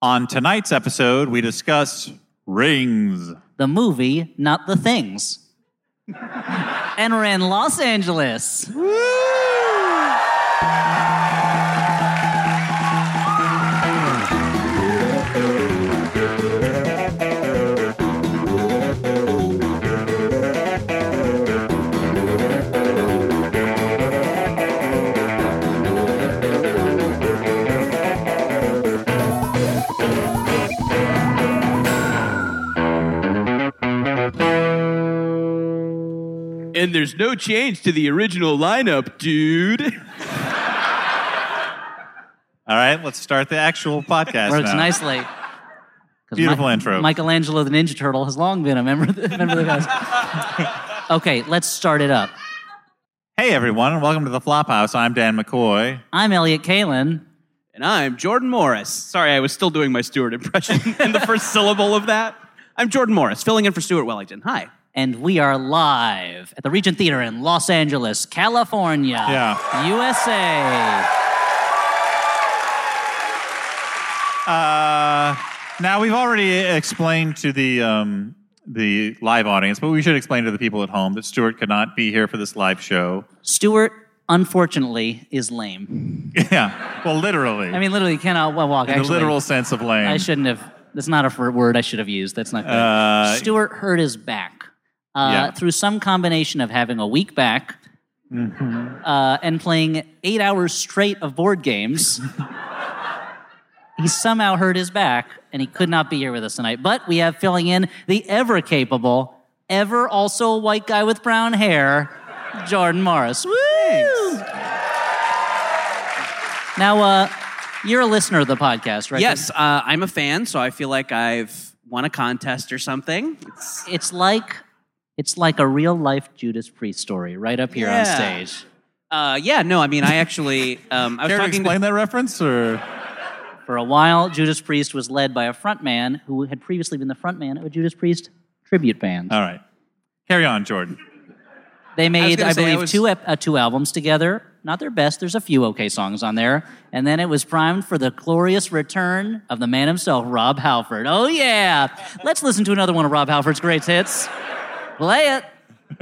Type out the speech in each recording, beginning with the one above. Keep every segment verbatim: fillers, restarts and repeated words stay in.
On tonight's episode, we discuss Rings. The movie, not the things. And we're in Los Angeles. Woo! And there's no change to the original lineup, dude. All right, let's start the actual podcast Works now. nicely. Beautiful Mi- intro. Michelangelo the Ninja Turtle has long been a member of the, member of the guys. Okay, let's start it up. Hey, everyone, and welcome to the Flophouse. I'm Dan McCoy. I'm Elliot Kalin. And I'm Jordan Morris. Sorry, I was still doing my Stuart impression in the first syllable of that. I'm Jordan Morris, filling in for Stuart Wellington. Hi. And we are live at the Regent Theater in Los Angeles, California, Yeah. U S A. Uh, now, we've already explained to the um, the live audience, but we should explain to the people at home that Stuart could not be here for this live show. Stuart, unfortunately, is lame. Yeah, well, literally. I mean, literally cannot walk. In Actually, the literal sense of lame. I shouldn't have. That's not a word I should have used. That's not good. Uh, Stuart hurt his back. Uh, Yeah. Through some combination of having a weak back Mm-hmm. uh, and playing eight hours straight of board games, he somehow hurt his back, and he could not be here with us tonight. But we have filling in the ever-capable, ever also a white guy with brown hair, Jordan Morris. Woo! Now, uh, you're a listener of the podcast, right? Yes, uh, I'm a fan, so I feel like I've won a contest or something. It's, It's like... It's like a real-life Judas Priest story right up here on Yeah. stage. uh, yeah, no, I mean, I actually... Um, I was Care to talking explain to, that reference, or...? For a while, Judas Priest was led by a frontman who had previously been the frontman of a Judas Priest tribute band. All right. Carry on, Jordan. They made, gonna I, say, I believe, was- two ep- uh, two albums together. Not their best. There's a few okay songs on there. And then it was primed for the glorious return of the man himself, Rob Halford. Oh, yeah. Let's listen to another one of Rob Halford's great hits. Play it.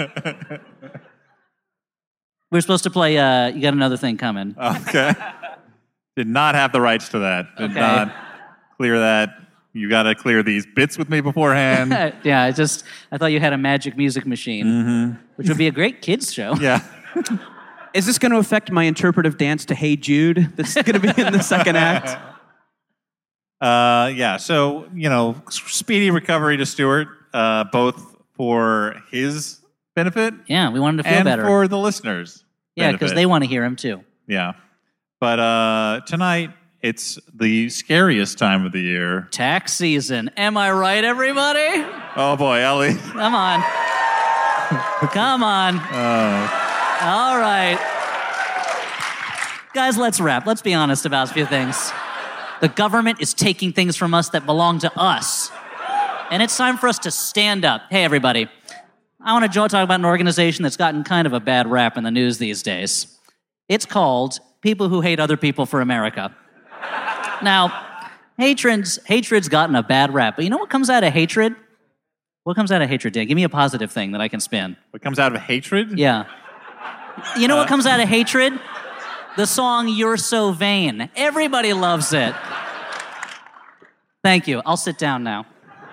We're supposed to play, uh, you got another thing coming. Okay. Did not have the rights to that. Did Okay. not clear that. You got to clear these bits with me beforehand. Yeah, I just, I thought you had a magic music machine, Mm-hmm. which would be a great kids show. Yeah. is this going to affect my interpretive dance to Hey Jude that's going to be in the second act? Uh, yeah. So, you know, speedy recovery to Stuart, uh, both for his benefit Yeah, we wanted to feel and better. for the listeners' Yeah, because benefit. they want to hear him too. Yeah. But uh, tonight, it's the scariest time of the year. Tax season. Am I right, everybody? Oh, boy, Ellie. Come on. Come on. Oh. All right. Guys, let's wrap. Let's be honest about a few things. The government is taking things from us that belong to us. And it's time for us to stand up. Hey, everybody. I want to talk about an organization that's gotten kind of a bad rap in the news these days. It's called People Who Hate Other People for America. Now, hatred's, hatred's gotten a bad rap, but you know what comes out of hatred? What comes out of hatred, Dan? Give me a positive thing that I can spin. What comes out of hatred? Yeah. You know what comes out of hatred? The song You're So Vain. Everybody loves it. Thank you. I'll sit down now.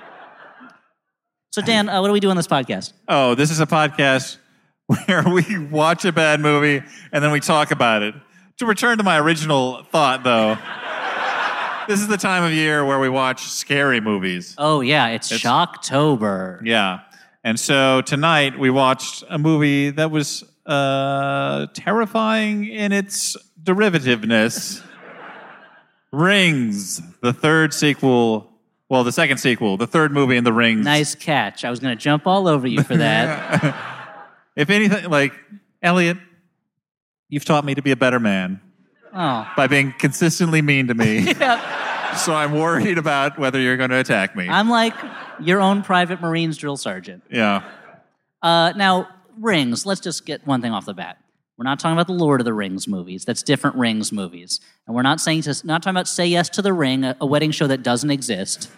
So, Dan, uh, what do we do on this podcast? Oh, this is a podcast where we watch a bad movie and then we talk about it. To return to my original thought, though, this is the time of year where we watch scary movies. Oh, yeah, it's, It's- Shocktober. Yeah. And so tonight we watched a movie that was uh, terrifying in its derivativeness. Rings, the third sequel, well, the second sequel, the third movie in the Rings. Nice catch. I was going to jump all over you for that. If anything, like, Elliot, you've taught me to be a better man Oh. by being consistently mean to me. Yeah. So I'm worried about whether you're going to attack me. I'm like your own private Marines drill sergeant. yeah. Uh, now, Rings, let's just get one thing off the bat. We're not talking about the Lord of the Rings movies. That's different Rings movies. And we're not saying to, not talking about Say Yes to the Ring, a, a wedding show that doesn't exist.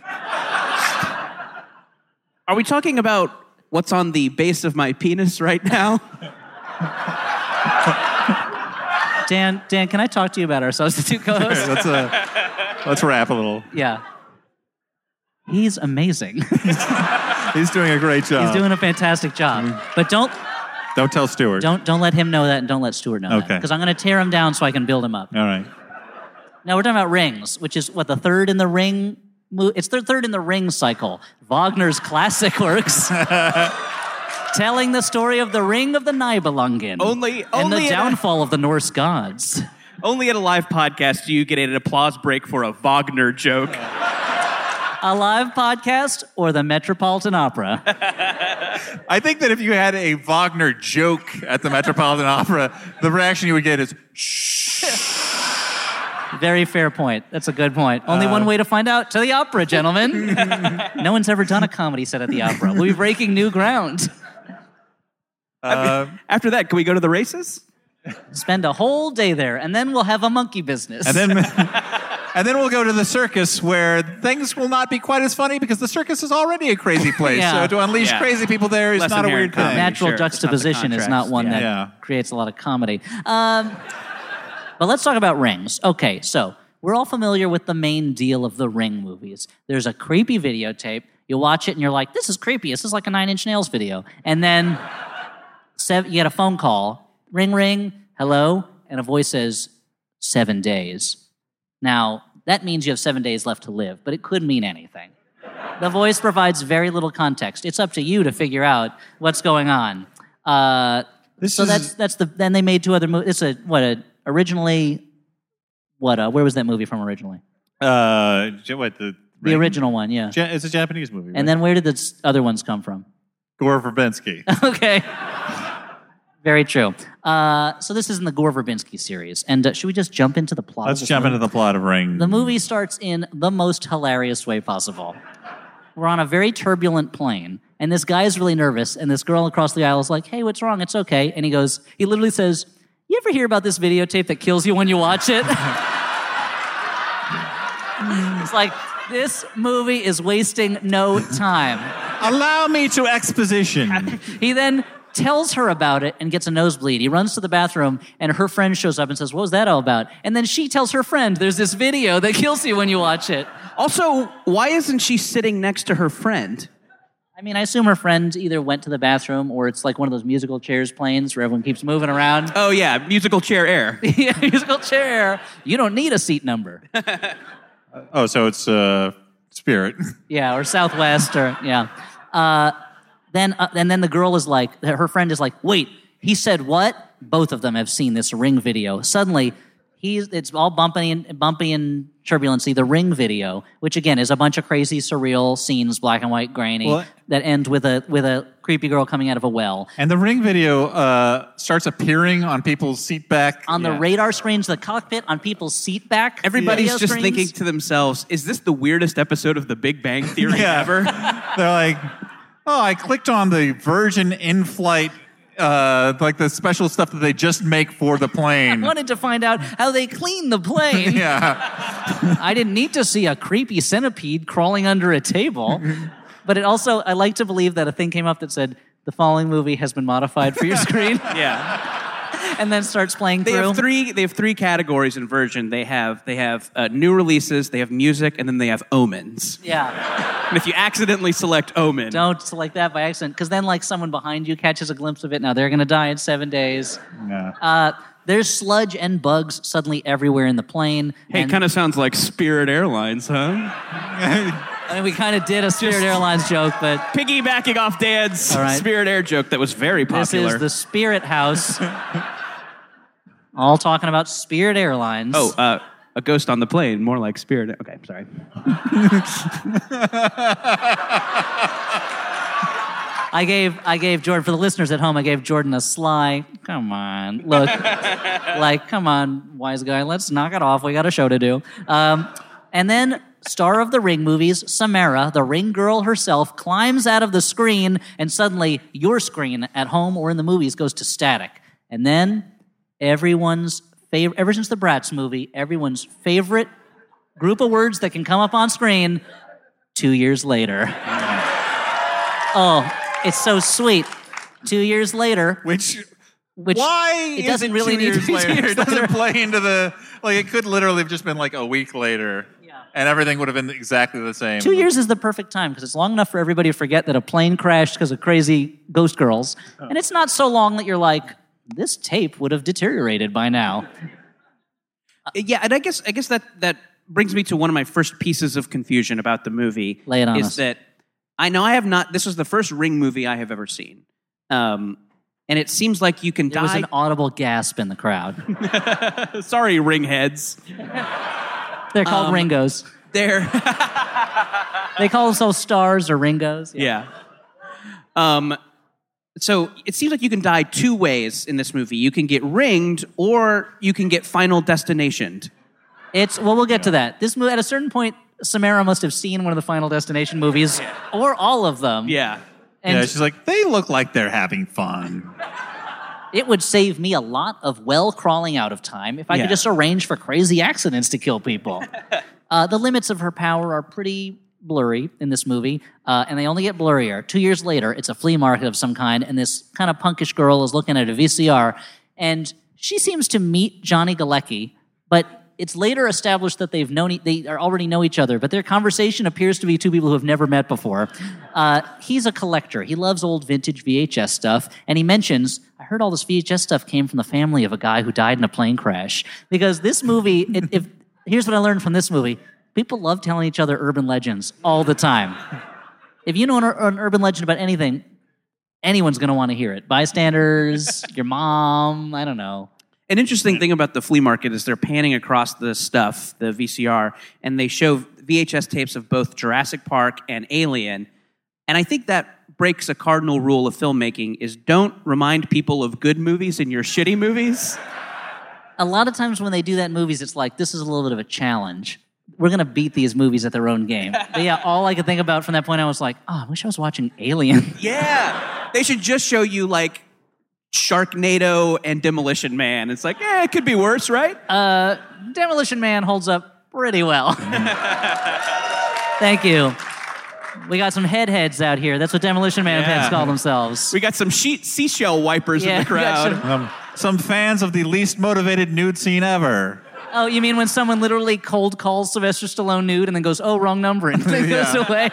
Are we talking about what's on the base of my penis right now? Dan, Dan, can I talk to you about our substitute co-host? let's, uh, let's rap a little. Yeah. He's amazing. He's doing a great job. He's doing a fantastic job. But don't Don't tell Stuart. don't don't let him know that, and don't let Stuart know that. Okay. Because I'm going to tear him down so I can build him up. All right. Now we're talking about Rings, which is what the third in the Ring. Mo- it's the third in the Ring cycle. Wagner's classic works, telling the story of the Ring of the Nibelungen, Only- and only the in a- downfall of the Norse gods. Only at a live podcast do you get an applause break for a Wagner joke. A live podcast or the Metropolitan Opera. I think that if you had a Wagner joke at the Metropolitan Opera, the reaction you would get is, Very fair point. That's a good point. Only Uh, one way to find out. To the opera, gentlemen. No one's ever done a comedy set at the opera. We'll be breaking new ground. uh, After that, can we go to the races? Spend a whole day there, and then we'll have a monkey business. and then and then we'll go to the circus where things will not be quite as funny because the circus is already a crazy place. Yeah. So to unleash Yeah. crazy people there is Less not a inherent weird thing. comedy. Natural Sure, it's not the juxtaposition is not contrast, one yeah. that Yeah. creates a lot of comedy. Um, but let's talk about Rings. Okay, so we're all familiar with the main deal of the Ring movies. There's a creepy videotape. You watch it and you're like, this is creepy. This is like a Nine Inch Nails video. And then seven, you get a phone call. Ring, ring, hello? And a voice says, seven days. Now, that means you have seven days left to live, but it could mean anything. The voice provides very little context. It's up to you to figure out what's going on. Uh, This so is- that's that's the. Then they made two other movies. It's a what a originally, what uh where was that movie from originally? Uh, J- what the The original one, yeah. Ja- it's a Japanese movie. And right? then where did the s- other ones come from? Gore Verbinski. Okay. Very true. Uh, so this is in the Gore Verbinski series. And uh, should we just jump into the plot? Let's of this jump movie? into the plot of Ring. The movie starts in the most hilarious way possible. We're on a very turbulent plane, and this guy is really nervous, and this girl across the aisle is like, hey, what's wrong? It's okay. And he goes, he literally says, you ever hear about this videotape that kills you when you watch it? It's like, this movie is wasting no time. Allow me to exposition. He then tells her about it and gets a nosebleed. He runs to the bathroom, and her friend shows up and says, what was that all about? And then she tells her friend, there's this video that kills you when you watch it. Also, why isn't she sitting next to her friend? I mean, I assume her friend either went to the bathroom or it's like one of those musical chairs planes where everyone keeps moving around. Oh, yeah, musical chair air. Yeah, musical chair. You don't need a seat number. Oh, so it's uh, Spirit. Yeah, or Southwest, or yeah. Uh, then, uh, and then the girl is like, her friend is like, wait, he said what? Both of them have seen this Ring video. Suddenly, he's it's all bumpy and bumpy and turbulency. The Ring video, which again is a bunch of crazy, surreal scenes, black and white, grainy, Well- that end with a with a creepy girl coming out of a well. And the Ring video uh, starts appearing on people's seat back. On the Yeah. radar screens, the cockpit, on people's seat back. Everybody's video just screens. thinking to themselves, is this the weirdest episode of The Big Bang Theory Yeah. ever? They're like, oh, I clicked on the Virgin in-flight, uh, like the special stuff that they just make for the I plane. wanted to find out how they clean the plane. Yeah. I didn't need to see a creepy centipede crawling under a table. But it also, I like to believe that a thing came up that said, the following movie has been modified for your screen, Yeah. and then starts playing They through. have three. They have three categories in Virgin. They have they have uh, new releases. They have music, and then they have omens. Yeah. And if you accidentally select omen, Don't select that by accident, because then like someone behind you catches a glimpse of it. Now they're going to die in seven days. Yeah. Uh, there's sludge and bugs suddenly everywhere in the plane. hey, and- kind of sounds like Spirit Airlines, huh? I mean, we kind of did a Spirit Airlines joke, but Piggybacking off Dan's All right. Spirit Air joke that was very this popular. is the Spirit House. All talking about Spirit Airlines. oh, uh, a ghost on the plane, more like Spirit. Okay, sorry. I gave I gave Jordan, for the listeners at home, I gave Jordan a sly, come on, look, like, come on, wise guy, let's knock it off. We got a show to do. Um, and then, star of the Ring movies, Samara, the Ring girl herself, climbs out of the screen, and suddenly your screen at home or in the movies goes to static. And then everyone's favorite, ever since the Bratz movie, everyone's favorite group of words that can come up on screen, two years later. Oh, it's so sweet. Two years later. Which, which why it is doesn't it really two need years to be later? two years It doesn't later. play into the, like, it could literally have just been like a week later. Yeah. And everything would have been exactly the same. Two years is the perfect time because it's long enough for everybody to forget that a plane crashed because of crazy ghost girls. Oh. And it's not so long that you're like, this tape would have deteriorated by now. Yeah, and I guess I guess that that brings me to one of my first pieces of confusion about the movie. Lay it on is us. that I know I have not. This was the first Ring movie I have ever seen, um, and it seems like you can There was die. an audible gasp in the crowd. Sorry, ring heads. They're called Um, Ringos. They're They call themselves Stars or Ringos. yeah. Um, so it seems like you can die two ways in this movie. You can get ringed, or you can get Final Destinationed. It's well, we'll get to that. This movie, at a certain point, Samara must have seen one of the Final Destination movies, or all of them. Yeah. And Yeah, she's like, they look like they're having fun. it would save me a lot of well crawling out of time if I Yeah. could just arrange for crazy accidents to kill people. uh, the limits of her power are pretty blurry in this movie, uh, and they only get blurrier. Two years later, it's a flea market of some kind, and this kind of punkish girl is looking at a V C R, and she seems to meet Johnny Galecki, but it's later established that they've known e- they are already know each other, but their conversation appears to be two people who have never met before. Uh, he's a collector. He loves old vintage V H S stuff, and he mentions, I heard all this V H S stuff came from the family of a guy who died in a plane crash. Because this movie, it, if here's what I learned from this movie. People love telling each other urban legends all the time. If you know an, ur- an urban legend about anything, anyone's going to want to hear it. Bystanders, your mom, I don't know. An interesting thing about the flea market is they're panning across the stuff, the V C R, and they show V H S tapes of both Jurassic Park and Alien. And I think that breaks a cardinal rule of filmmaking is don't remind people of good movies in your shitty movies. A lot of times when they do that in movies, it's like, this is a little bit of a challenge. We're going to beat these movies at their own game. But yeah, all I could think about from that point, I was like, oh, I wish I was watching Alien. Yeah. They should just show you, like, Sharknado and Demolition Man. It's like, yeah, it could be worse, right? Uh, Demolition Man holds up pretty well. Thank you. We got some head heads out here. That's what Demolition Man Yeah. fans call themselves. We got some sheet seashell wipers Yeah, in the we got crowd. some- Um, some fans of the least motivated nude scene ever. Oh, you mean when someone literally cold calls Sylvester Stallone nude and then goes, oh, wrong number, and then Yeah. goes away?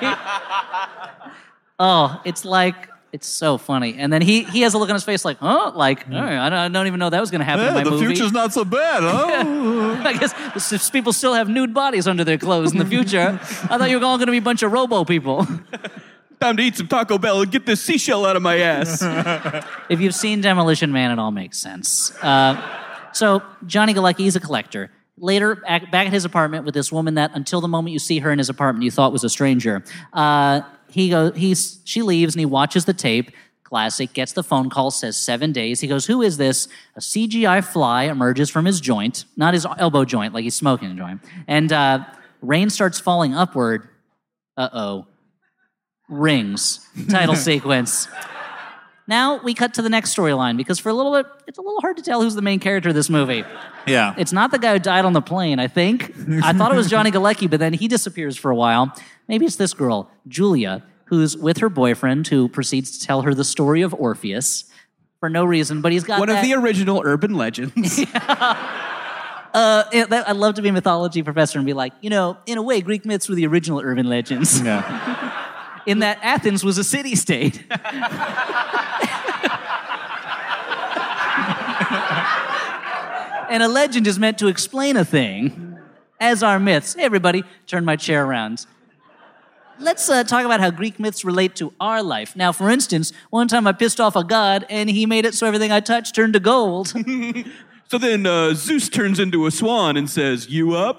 Oh, it's like, it's so funny. And then he he has a look on his face like, huh? Like, oh, I, don't, I don't even know that was going to happen in my Yeah, the movie. future's not so bad, huh? I guess s- people still have nude bodies under their clothes in the future. I thought you were all going to be a bunch of robo people. Time to eat some Taco Bell and get this seashell out of my ass. If you've seen Demolition Man, it all makes sense. Uh, so Johnny Galecki, he's a collector. Later, back back at his apartment with this woman that, until the moment you see her in his apartment, you thought was a stranger. Uh, he goes, he's she leaves and he watches the tape. Classic. Gets the phone call. Says seven days. He goes, "Who is this?" A C G I fly emerges from his joint, not his elbow joint, like he's smoking a joint. And uh, rain starts falling upward. Uh oh. Rings. Title sequence. Now we cut to the next storyline because for a little bit, it's a little hard to tell who's the main character of this movie. Yeah. It's not the guy who died on the plane, I think. I thought it was Johnny Galecki, but then he disappears for a while. Maybe it's this girl, Julia, who's with her boyfriend who proceeds to tell her the story of Orpheus for no reason, but he's got One that, of the original urban legends. uh, it- that- I'd love to be a mythology professor and be like, you know, in a way, Greek myths were the original urban legends. yeah. In that Athens was a city-state. And a legend is meant to explain a thing, as are myths. Hey, everybody, turn my chair around. Let's uh, talk about how Greek myths relate to our life. Now, for instance, one time I pissed off a god, and he made it so everything I touched turned to gold. So then uh, Zeus turns into a swan and says, "You up?"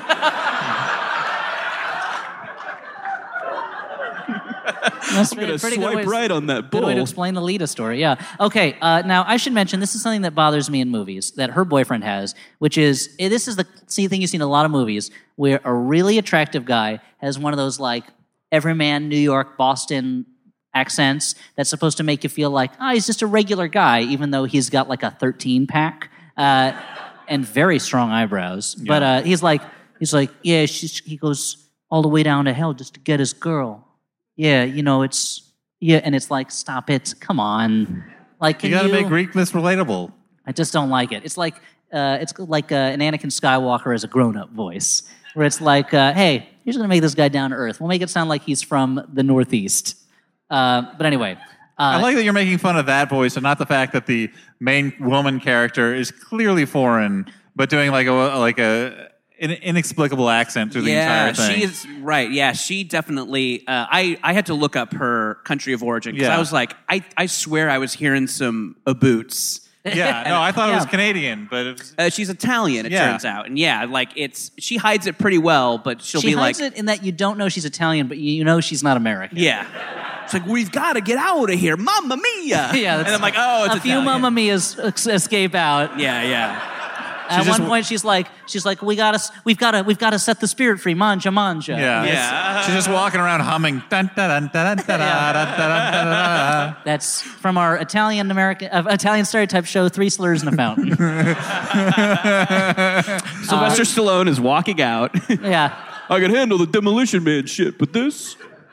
That's I'm gonna pretty good swipe way- right on that Good way to bull. explain the Lita story, yeah. Okay, uh, now I should mention, this is something that bothers me in movies, that her boyfriend has, which is, eh, this is the see, thing you see in a lot of movies, where a really attractive guy has one of those, like, everyman New York, Boston accents that's supposed to make you feel like, oh, he's just a regular guy, even though he's got, like, a thirteen-pack. uh, and very strong eyebrows. Yeah. But uh, he's like, he's like, yeah. She's, he goes all the way down to hell just to get his girl. Yeah, you know, it's yeah, and it's like, stop it, come on. Like, can you got to you... make Greek myths relatable. I just don't like it. It's like uh, it's like uh, an Anakin Skywalker as a grown-up voice, where it's like, uh, hey, you're just gonna make this guy down to earth. We'll make it sound like he's from the Northeast. Uh, but anyway. Uh, I like that you're making fun of that voice and not the fact that the main woman character is clearly foreign, but doing like a like a an inexplicable accent through the yeah, entire thing. Yeah, she is right. Yeah, she definitely. Uh, I I had to look up her country of origin because yeah. I was like, I I swear I was hearing some aboots. Yeah, no, I thought yeah. it was Canadian, but it was... uh, she's Italian. It yeah. turns out, and yeah, like it's she hides it pretty well, but she'll she be hides like, it in that you don't know she's Italian, but you know she's not American. yeah. It's like, we've got to get out of here, Mamma Mia! Yeah, and I'm like, oh, it's a Italian. few Mamma Mias escape out. Yeah, yeah. At just, one point, she's like, she's like, we gotta, we've gotta, we've gotta set the spirit free. Manja, manja. Yeah, yeah. She's just walking around humming. Dun, dun, dun, dun, dun, dun, dun, dun, dun, dun. That's from our Italian American uh, Italian stereotype show, Three Slurs in a Fountain. Sylvester uh, Stallone is walking out. Yeah. I can handle the Demolition Man shit, but this.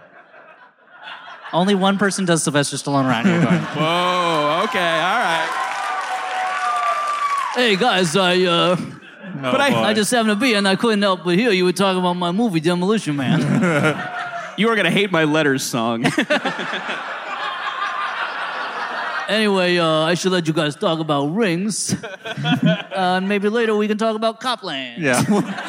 Only one person does Sylvester Stallone around here. Going, whoa. Okay. All right. Hey guys, I uh, oh, but I, I just happened to be, and I couldn't help but hear you were talking about my movie Demolition Man. You are gonna hate my letters song. Anyway, uh, I should let you guys talk about Rings, uh, and maybe later we can talk about Copland. Yeah.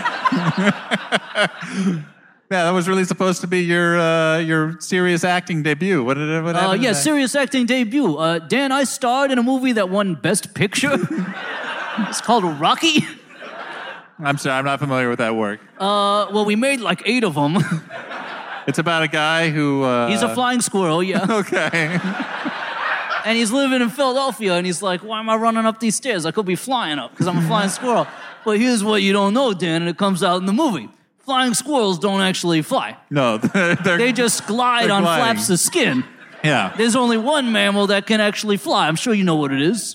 Yeah, that was really supposed to be your uh, your serious acting debut. What did it? What uh, happened? Yeah, serious acting debut. Uh, Dan, I starred in a movie that won Best Picture. It's called Rocky. I'm sorry, I'm not familiar with that work. Uh, well, we made like eight of them. It's about a guy who... Uh... He's a flying squirrel, yeah. Okay. And he's living in Philadelphia, and he's like, why am I running up these stairs? I could be flying up, because I'm a flying squirrel. But here's what you don't know, Dan, and it comes out in the movie. Flying squirrels don't actually fly. No, they're... They just glide on gliding. flaps of skin. Yeah. There's only one mammal that can actually fly. I'm sure you know what it is.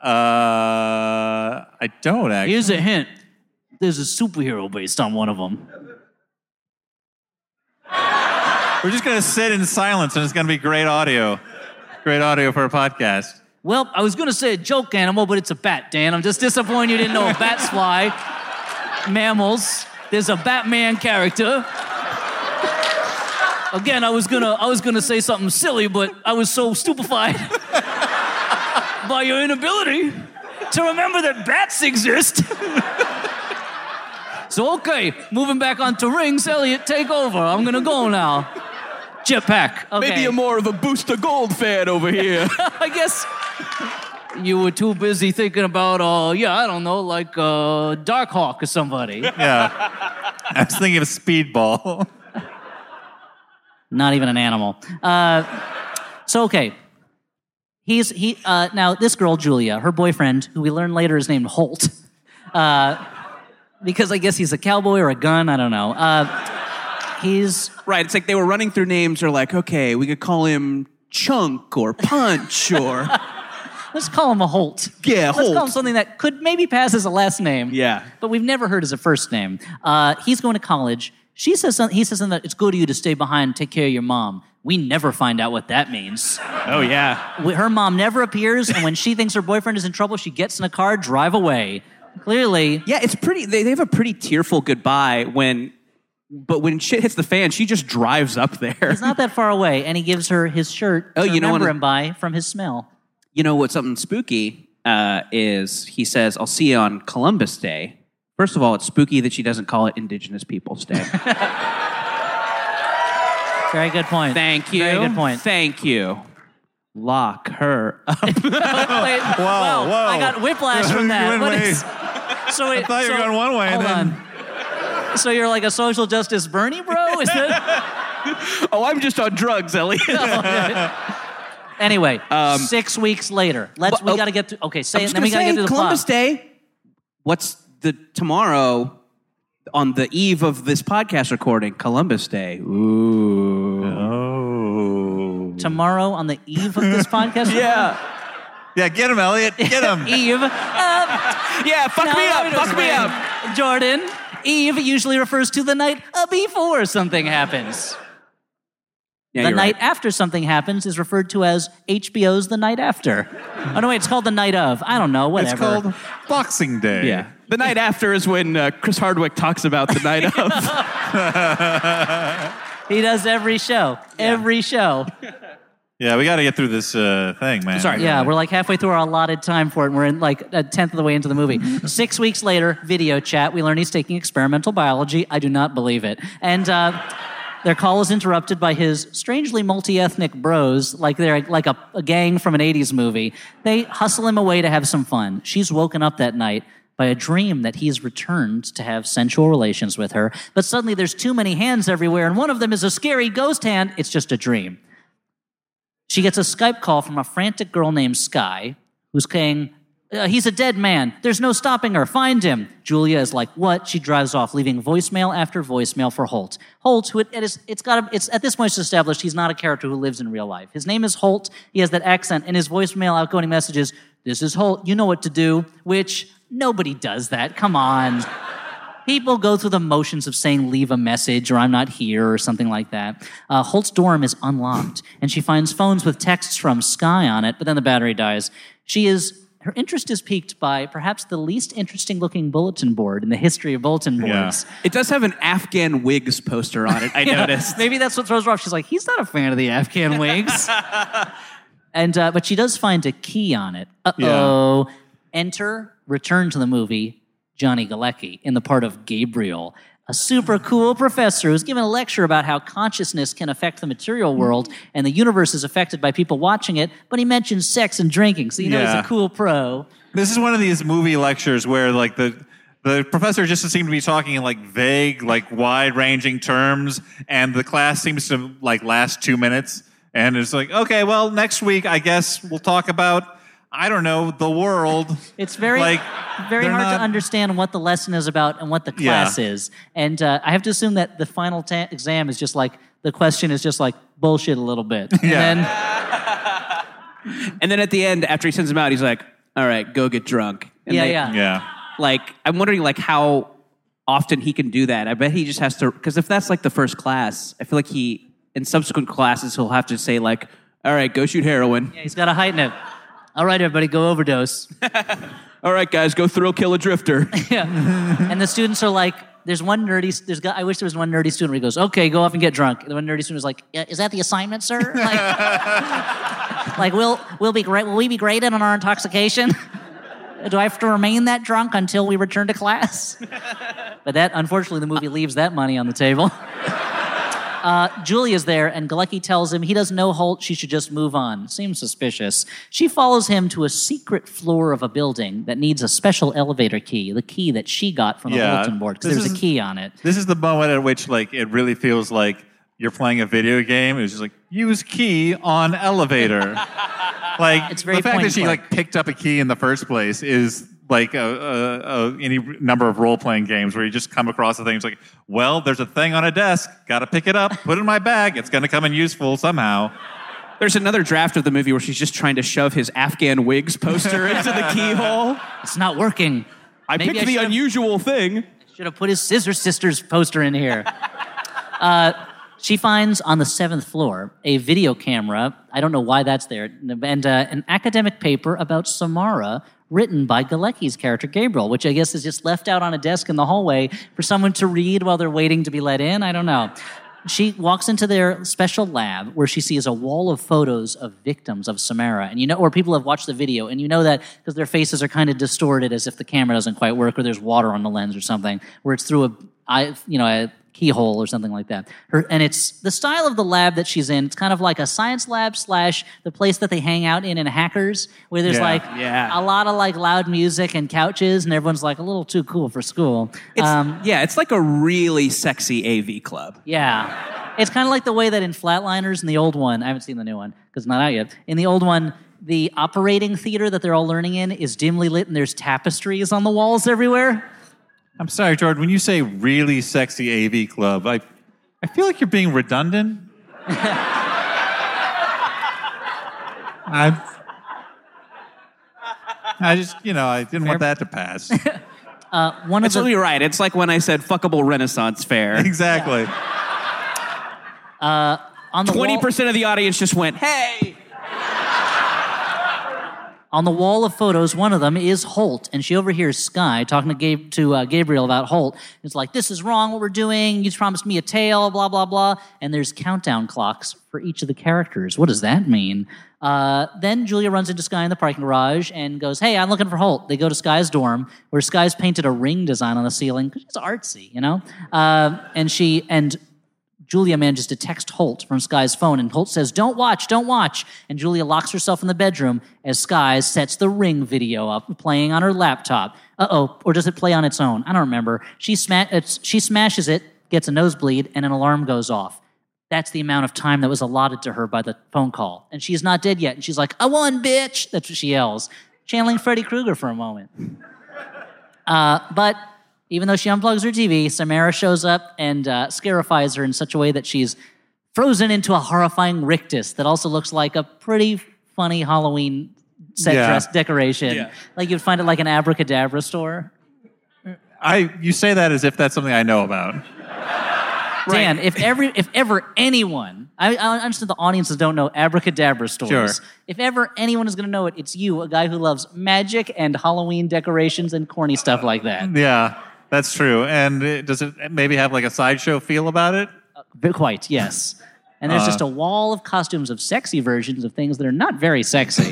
Uh, I don't actually. Here's a hint. There's a superhero based on one of them. We're just going to sit in silence, and it's going to be great audio. Great audio for a podcast. Well, I was going to say a joke animal, but it's a bat, Dan. I'm just disappointed you didn't know bats fly. Mammals. There's a Batman character. Again, I was gonna I was gonna say something silly, but I was so stupefied by your inability to remember that bats exist. So, okay, moving back onto Rings, Elliot, take over. I'm gonna go now. Jetpack. Okay. Maybe you're more of a Booster Gold fan over here. I guess you were too busy thinking about, uh, yeah, I don't know, like uh, Darkhawk or somebody. Yeah. I was thinking of Speedball. Not even an animal. Uh, so, okay. He's, he, uh, now, this girl, Julia, her boyfriend, who we learn later is named Holt, uh, because I guess he's a cowboy or a gun, I don't know. Uh, he's... Right, it's like they were running through names, or like, okay, we could call him Chunk or Punch or... Let's call him a Holt. Yeah, Let's Holt. call him something that could maybe pass as a last name. Yeah. But we've never heard as a first name. Uh, he's going to college. She says something, he says something that it's good of you to stay behind and take care of your mom. We never find out what that means. Oh, yeah. We, her mom never appears, and when she thinks her boyfriend is in trouble, she gets in a car, drive away. Clearly. Yeah, it's pretty, they, they have a pretty tearful goodbye when, but when shit hits the fan, she just drives up there. He's not that far away, and he gives her his shirt oh, to you know remember what, him by from his smell. You know what's something spooky uh, is he says, I'll see you on Columbus Day. First of all, it's spooky that she doesn't call it Indigenous Peoples Day. Very good point. Thank you. Very good point. Thank you. Lock her up. Wait, Whoa, wow, whoa. I got whiplash from that. You What went is, so wait, I thought you were so- going one way, and Hold then- on. So you're like a social justice Bernie bro? Is that? Oh, I'm just on drugs, Elliot. Anyway, Um, six weeks later. Let's. But- We got to get to. Okay, say I it. was Then we got gonna to get say, to the Columbus plot. Day. What's the tomorrow on the eve of this podcast recording? Columbus Day. Ooh. Oh. Tomorrow on the eve of this podcast. Yeah. Yeah, get him, Elliot. Get him. Eve of Yeah, fuck No, me let up, me fuck me explain. up. Jordan, Eve usually refers to the night uh, before something happens. Yeah, the you're night right. after something happens is referred to as H B O's The Night After. Oh, no, wait, it's called The Night Of. I don't know, whatever. It's called Boxing Day. Yeah. The night after is when uh, Chris Hardwick talks about the night of. He does every show. Every show. Yeah, we got to get through this uh, thing, man. Sorry. Yeah, we're like halfway through our allotted time for it, and we're in like a tenth of the way into the movie. Six weeks later, video chat. We learn he's taking experimental biology. I do not believe it. And uh, their call is interrupted by his strangely multi-ethnic bros, like they're like a, a gang from an eighties movie. They hustle him away to have some fun. She's woken up that night by a dream that he's returned to have sensual relations with her, but suddenly there's too many hands everywhere, and one of them is a scary ghost hand. It's just a dream. She gets a Skype call from a frantic girl named Sky, who's saying, uh, he's a dead man. There's no stopping her. Find him. Julia is like, what? She drives off, leaving voicemail after voicemail for Holt. Holt, who it, it is, it's got, a, it's at this point it's established he's not a character who lives in real life. His name is Holt. He has that accent, and his voicemail outgoing message is, this is Holt. You know what to do, which nobody does that. Come on. People go through the motions of saying leave a message or I'm not here or something like that. Uh, Holt's dorm is unlocked, and she finds phones with texts from Sky on it, but then the battery dies. She is... Her interest is piqued by perhaps the least interesting-looking bulletin board in the history of bulletin boards. It does have an Afghan Wigs poster on it, I Yeah, noticed. maybe that's what throws her off. She's like, he's not a fan of the Afghan wigs. and uh, But she does find a key on it. Uh-oh. Yeah. Enter, return to the movie, Johnny Galecki in the part of Gabriel, a super cool professor who's given a lecture about how consciousness can affect the material world and the universe is affected by people watching it, but he mentions sex and drinking, so you know Yeah. he's a cool pro. This is one of these movie lectures where, like, the the professor just seemed to be talking in like vague, like wide-ranging terms, and the class seems to like last two minutes. And it's like, okay, well, next week I guess we'll talk about, I don't know, the world. It's very, like, very they're hard not- to understand what the lesson is about and what the class Yeah. is. And uh, I have to assume that the final ta- exam is just like, the question is just like bullshit a little bit. And Yeah. then, And then at the end, after he sends him out, he's like, all right, go get drunk. And yeah, they- yeah. Yeah. Like, I'm wondering, like, how often he can do that. I bet he just has to, because if that's like the first class, I feel like he, in subsequent classes, he'll have to say, like, all right, go shoot heroin. Yeah, he's got to heighten it. All right, everybody, go overdose. All right, guys, go thrill kill a drifter. Yeah. And the students are like, there's one nerdy, there's got, I wish there was one nerdy student where he goes, okay, go off and get drunk. And the one nerdy student was like, "Yeah, is that the assignment, sir? Like, like will, we'll be great, will we be graded on our intoxication? Do I have to remain that drunk until we return to class? But that, unfortunately, the movie leaves that money on the table. Uh, Julia's there, and Galecki tells him he doesn't know Holt, she should just move on. Seems suspicious. She follows him to a secret floor of a building that needs a special elevator key, the key that she got from the Yeah. bulletin board, because This there's a is- key on it. This is the moment at which, like, it really feels like you're playing a video game. It's just like, use key on elevator. Like, It's very the fact point that she, and like, picked up a key in the first place is like a, a, a, any number of role-playing games where you just come across a thing. It's like, well, there's a thing on a desk. Got to pick it up, put it in my bag. It's going to come in useful somehow. There's another draft of the movie where she's just trying to shove his Afghan Wigs poster into the keyhole. It's not working. I Maybe picked I the should've- unusual thing. Should have put his Scissor Sisters poster in here. uh, she finds on the seventh floor a video camera. I don't know why that's there. And uh, an academic paper about Samara written by Galecki's character, Gabriel, which I guess is just left out on a desk in the hallway for someone to read while they're waiting to be let in. I don't know. She walks into their special lab where she sees a wall of photos of victims of Samara. And you know, or people have watched the video, and you know that because their faces are kind of distorted as if the camera doesn't quite work or there's water on the lens or something, where it's through a, I, you know, a keyhole or something like that. Her, and it's the style of the lab that she's in. It's kind of like a science lab slash the place that they hang out in in Hackers, where there's Yeah. like Yeah. a lot of like loud music and couches, and everyone's like a little too cool for school. It's, Um, yeah, it's like a really sexy A V club. yeah. It's kind of like the way that in Flatliners, in the old one, I haven't seen the new one because it's not out yet. In the old one, the operating theater that they're all learning in is dimly lit and there's tapestries on the walls everywhere. I'm sorry, Jordan. When you say really sexy A V club, I, I feel like you're being redundant. I, I just, you know, I didn't want that to pass. Uh, one of That's the, really right. It's like when I said fuckable Renaissance fair. Exactly. uh, on the twenty wall, percent of the audience just went, hey! on the wall of photos, one of them is Holt, and she overhears Sky talking to, Gabe, to uh, Gabriel about Holt. It's like, this is wrong, what we're doing. You promised me a tail, blah, blah, blah. And there's countdown clocks for each of the characters. What does that mean? Uh, then Julia runs into Sky in the parking garage and goes, hey, I'm looking for Holt. They go to Sky's dorm, where Sky's painted a ring design on the ceiling, because it's artsy, you know? Uh, and she, and Julia manages to text Holt from Sky's phone, and Holt says, don't watch, don't watch. And Julia locks herself in the bedroom as Sky sets the Ring video up, playing on her laptop. Uh-oh, or does it play on its own? I don't remember. She, sma- it's, she smashes it, gets a nosebleed, and an alarm goes off. That's the amount of time that was allotted to her by the phone call. And she's not dead yet. And she's like, I won, bitch. That's what she yells. Channeling Freddy Krueger for a moment. Uh, but even though she unplugs her T V, Samara shows up and uh, scarifies her in such a way that she's frozen into a horrifying rictus that also looks like a pretty funny Halloween set Yeah. dress decoration. Yeah. Like you'd find it like an abracadabra store. I you say that as if that's something I know about. Dan, if every if ever anyone, I, I understand the audiences don't know abracadabra stores. Sure. If ever anyone is going to know it, it's you, a guy who loves magic and Halloween decorations and corny stuff like that. Yeah, that's true. And it, does it maybe have like a sideshow feel about it? But quite, yes. And there's Uh. just a wall of costumes of sexy versions of things that are not very sexy.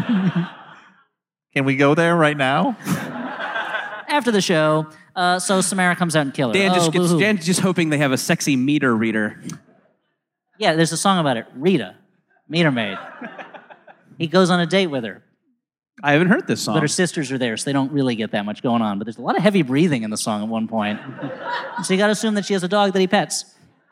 Can we go there right now? After the show, uh, so Samara comes out and kills her. Dan just oh, gets, boo-hoo. Dan's just hoping they have a sexy meter reader. Yeah, there's a song about it. Rita, meter maid. He goes on a date with her. I haven't heard this song. But her sisters are there, so they don't really get that much going on. But there's a lot of heavy breathing in the song at one point. So you got to assume that she has a dog that he pets.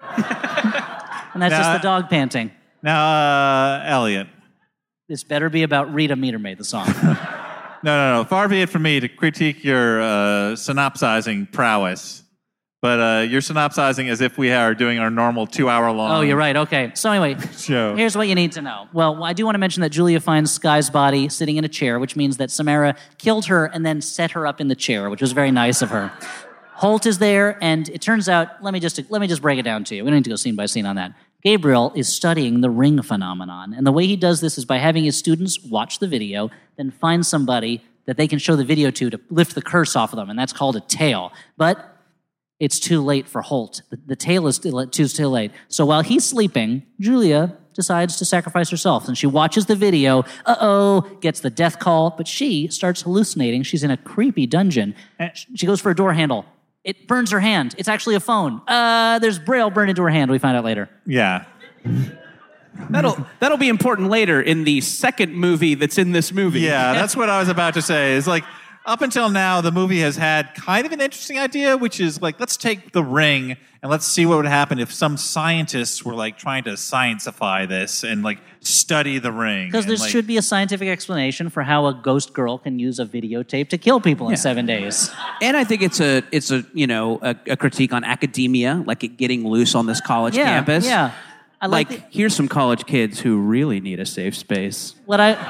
And that's just Now- the dog panting. Now, uh, Elliot. This better be about Rita Meter Maid, the song. No, no, no. Far be it from me to critique your uh, synopsizing prowess. But uh, you're synopsizing as if we are doing our normal two-hour-long Oh, you're right. Okay. So anyway, show. here's what you need to know. Well, I do want to mention that Julia finds Sky's body sitting in a chair, which means that Samara killed her and then set her up in the chair, which was very nice of her. Holt is there, and it turns out, let me just let me just break it down to you. We don't need to go scene by scene on that. Gabriel is studying the ring phenomenon, and the way he does this is by having his students watch the video, then find somebody that they can show the video to to lift the curse off of them, and that's called a tail. But it's too late for Holt. The, the tail is too, too, too late. So while he's sleeping, Julia decides to sacrifice herself, and she watches the video, uh-oh, gets the death call, but she starts hallucinating. She's in a creepy dungeon. She goes for a door handle. It burns her hand. It's actually a phone. Uh, there's Braille burned into her hand. We find out later. Yeah. That'll that'll be important later in the second movie that's in this movie. Yeah, that's what I was about to say. It's like, up until now, the movie has had kind of an interesting idea, which is like, let's take the ring and let's see what would happen if some scientists were like trying to scienceify this and like study the ring. Because there and, like, should be a scientific explanation for how a ghost girl can use a videotape to kill people in seven days. And I think it's a it's a you know a, a critique on academia, like it getting loose on this college Yeah, campus. yeah. I like, Like, the- here's some college kids who really need a safe space. what I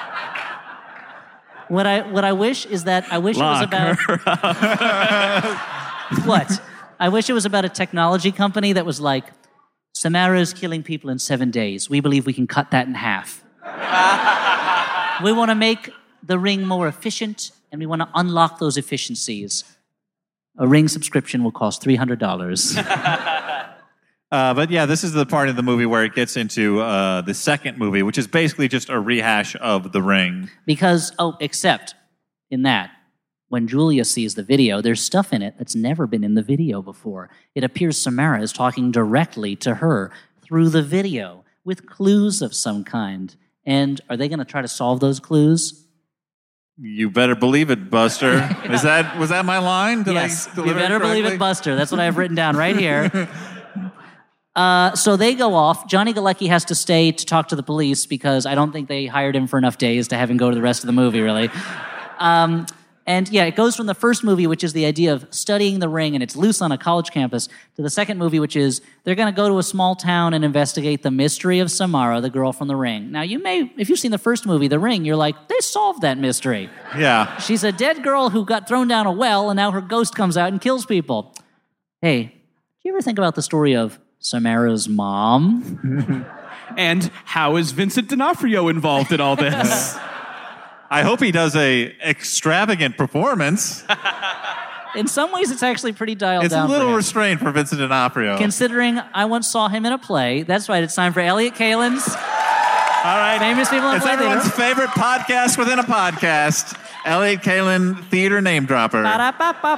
what I what I wish is that I wish Lock it was about what I wish it was about a technology company that was like, Samara is killing people in seven days. We believe we can cut that in half. We want to make the ring more efficient, and we want to unlock those efficiencies. A ring subscription will cost three hundred dollars. Uh, but yeah, this is the part of the movie where it gets into uh, the second movie, which is basically just a rehash of The Ring. Because, oh, except in that, when Julia sees the video, there's stuff in it that's never been in the video before. It appears Samara is talking directly to her through the video with clues of some kind. And are they going to try to solve those clues? You better believe it, Buster. Is that was that my line? Did Yes, I you deliver better believe correctly? it, Buster. That's what I have written down right here. Uh, so they go off. Johnny Galecki has to stay to talk to the police because I don't think they hired him for enough days to have him go to the rest of the movie, really. Um, And yeah, it goes from the first movie, which is the idea of studying the ring and it's loose on a college campus, to the second movie, which is they're going to go to a small town and investigate the mystery of Samara, the girl from the ring. Now, you may, if you've seen the first movie, The Ring, you're like, they solved that mystery. Yeah. She's a dead girl who got thrown down a well and now her ghost comes out and kills people. Hey, do you ever think about the story of Samara's mom? And how is Vincent D'Onofrio involved in all this? I hope he does a extravagant performance. In some ways, it's actually pretty dialed It's down. a little for him. restrained for Vincent D'Onofrio. Considering I once saw him in a play. That's right, it's time for Elliot Kalin's All right. Famous People in It's Play everyone's Theater. favorite podcast within a podcast. Elliot Kalin, theater name dropper. Now that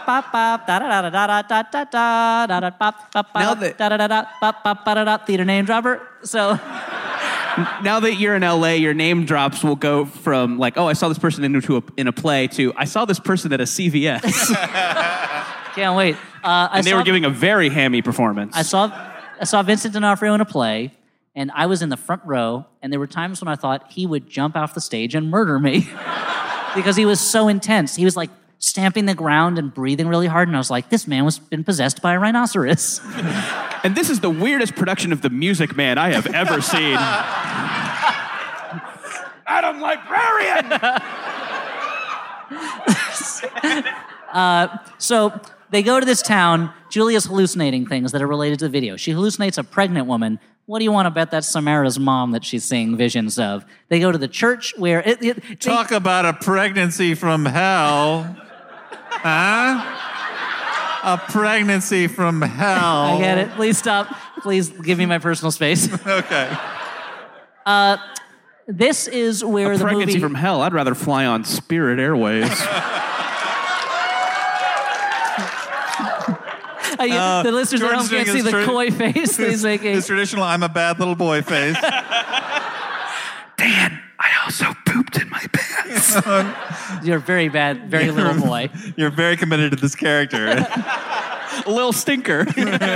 theater name dropper. So Now that you're in L A, your name drops will go from like, oh, I saw this person into a, in a play to I saw this person at a C V S. can't wait. Uh, I And they saw, were giving a very hammy performance. I saw I saw Vincent D'Onofrio in a play, and I was in the front row, and there were times when I thought he would jump off the stage and murder me because he was so intense. He was like stamping the ground and breathing really hard, and I was like, this man was been possessed by a rhinoceros. And this is the weirdest production of The Music Man I have ever seen. Adam Librarian! uh, so they go to this town. Julia's hallucinating things that are related to the video. She hallucinates a pregnant woman. What do you want to bet that's Samara's mom that she's seeing visions of? They go to the church where... It, it, they, Talk about a pregnancy from hell. Huh? A pregnancy from hell. I get it. Please stop. Please give me my personal space. Okay. Uh, this is where A the pregnancy movie... from hell. I'd rather fly on Spirit Airways. Uh, Uh, the listeners at home Jordan's can't see doing the his tra- coy face that he's making. His traditional I'm a bad little boy face. Dan, I also pooped in my pants. You're a very bad, very little boy. You're very committed to this character. A little stinker.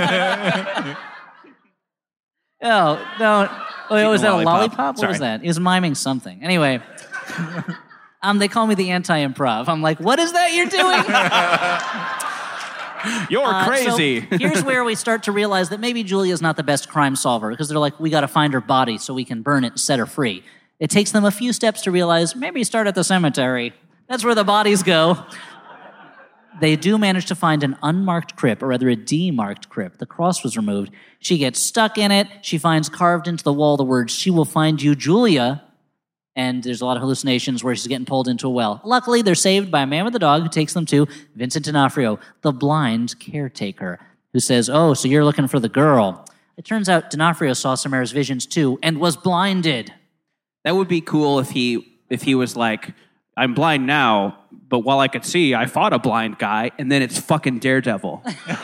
Oh, no. Wait, was that a lollipop. lollipop? What Sorry. was that? He was miming something. Anyway, um, they call me the anti-improv. I'm like, what is that you're doing? You're Uh, crazy. So here's where we start to realize that maybe Julia's not the best crime solver because they're like, we got to find her body so we can burn it and set her free. It takes them a few steps to realize maybe start at the cemetery. That's where the bodies go. They do manage to find an unmarked crypt, or rather a demarked crypt. The cross was removed. She gets stuck in it. She finds carved into the wall the words, "She will find you, Julia." And there's a lot of hallucinations where she's getting pulled into a well. Luckily, they're saved by a man with a dog who takes them to Vincent D'Onofrio, the blind caretaker, who says, oh, so you're looking for the girl. It turns out D'Onofrio saw Samara's visions too and was blinded. That would be cool if he if he was like, I'm blind now, but while I could see, I fought a blind guy, and then it's fucking Daredevil.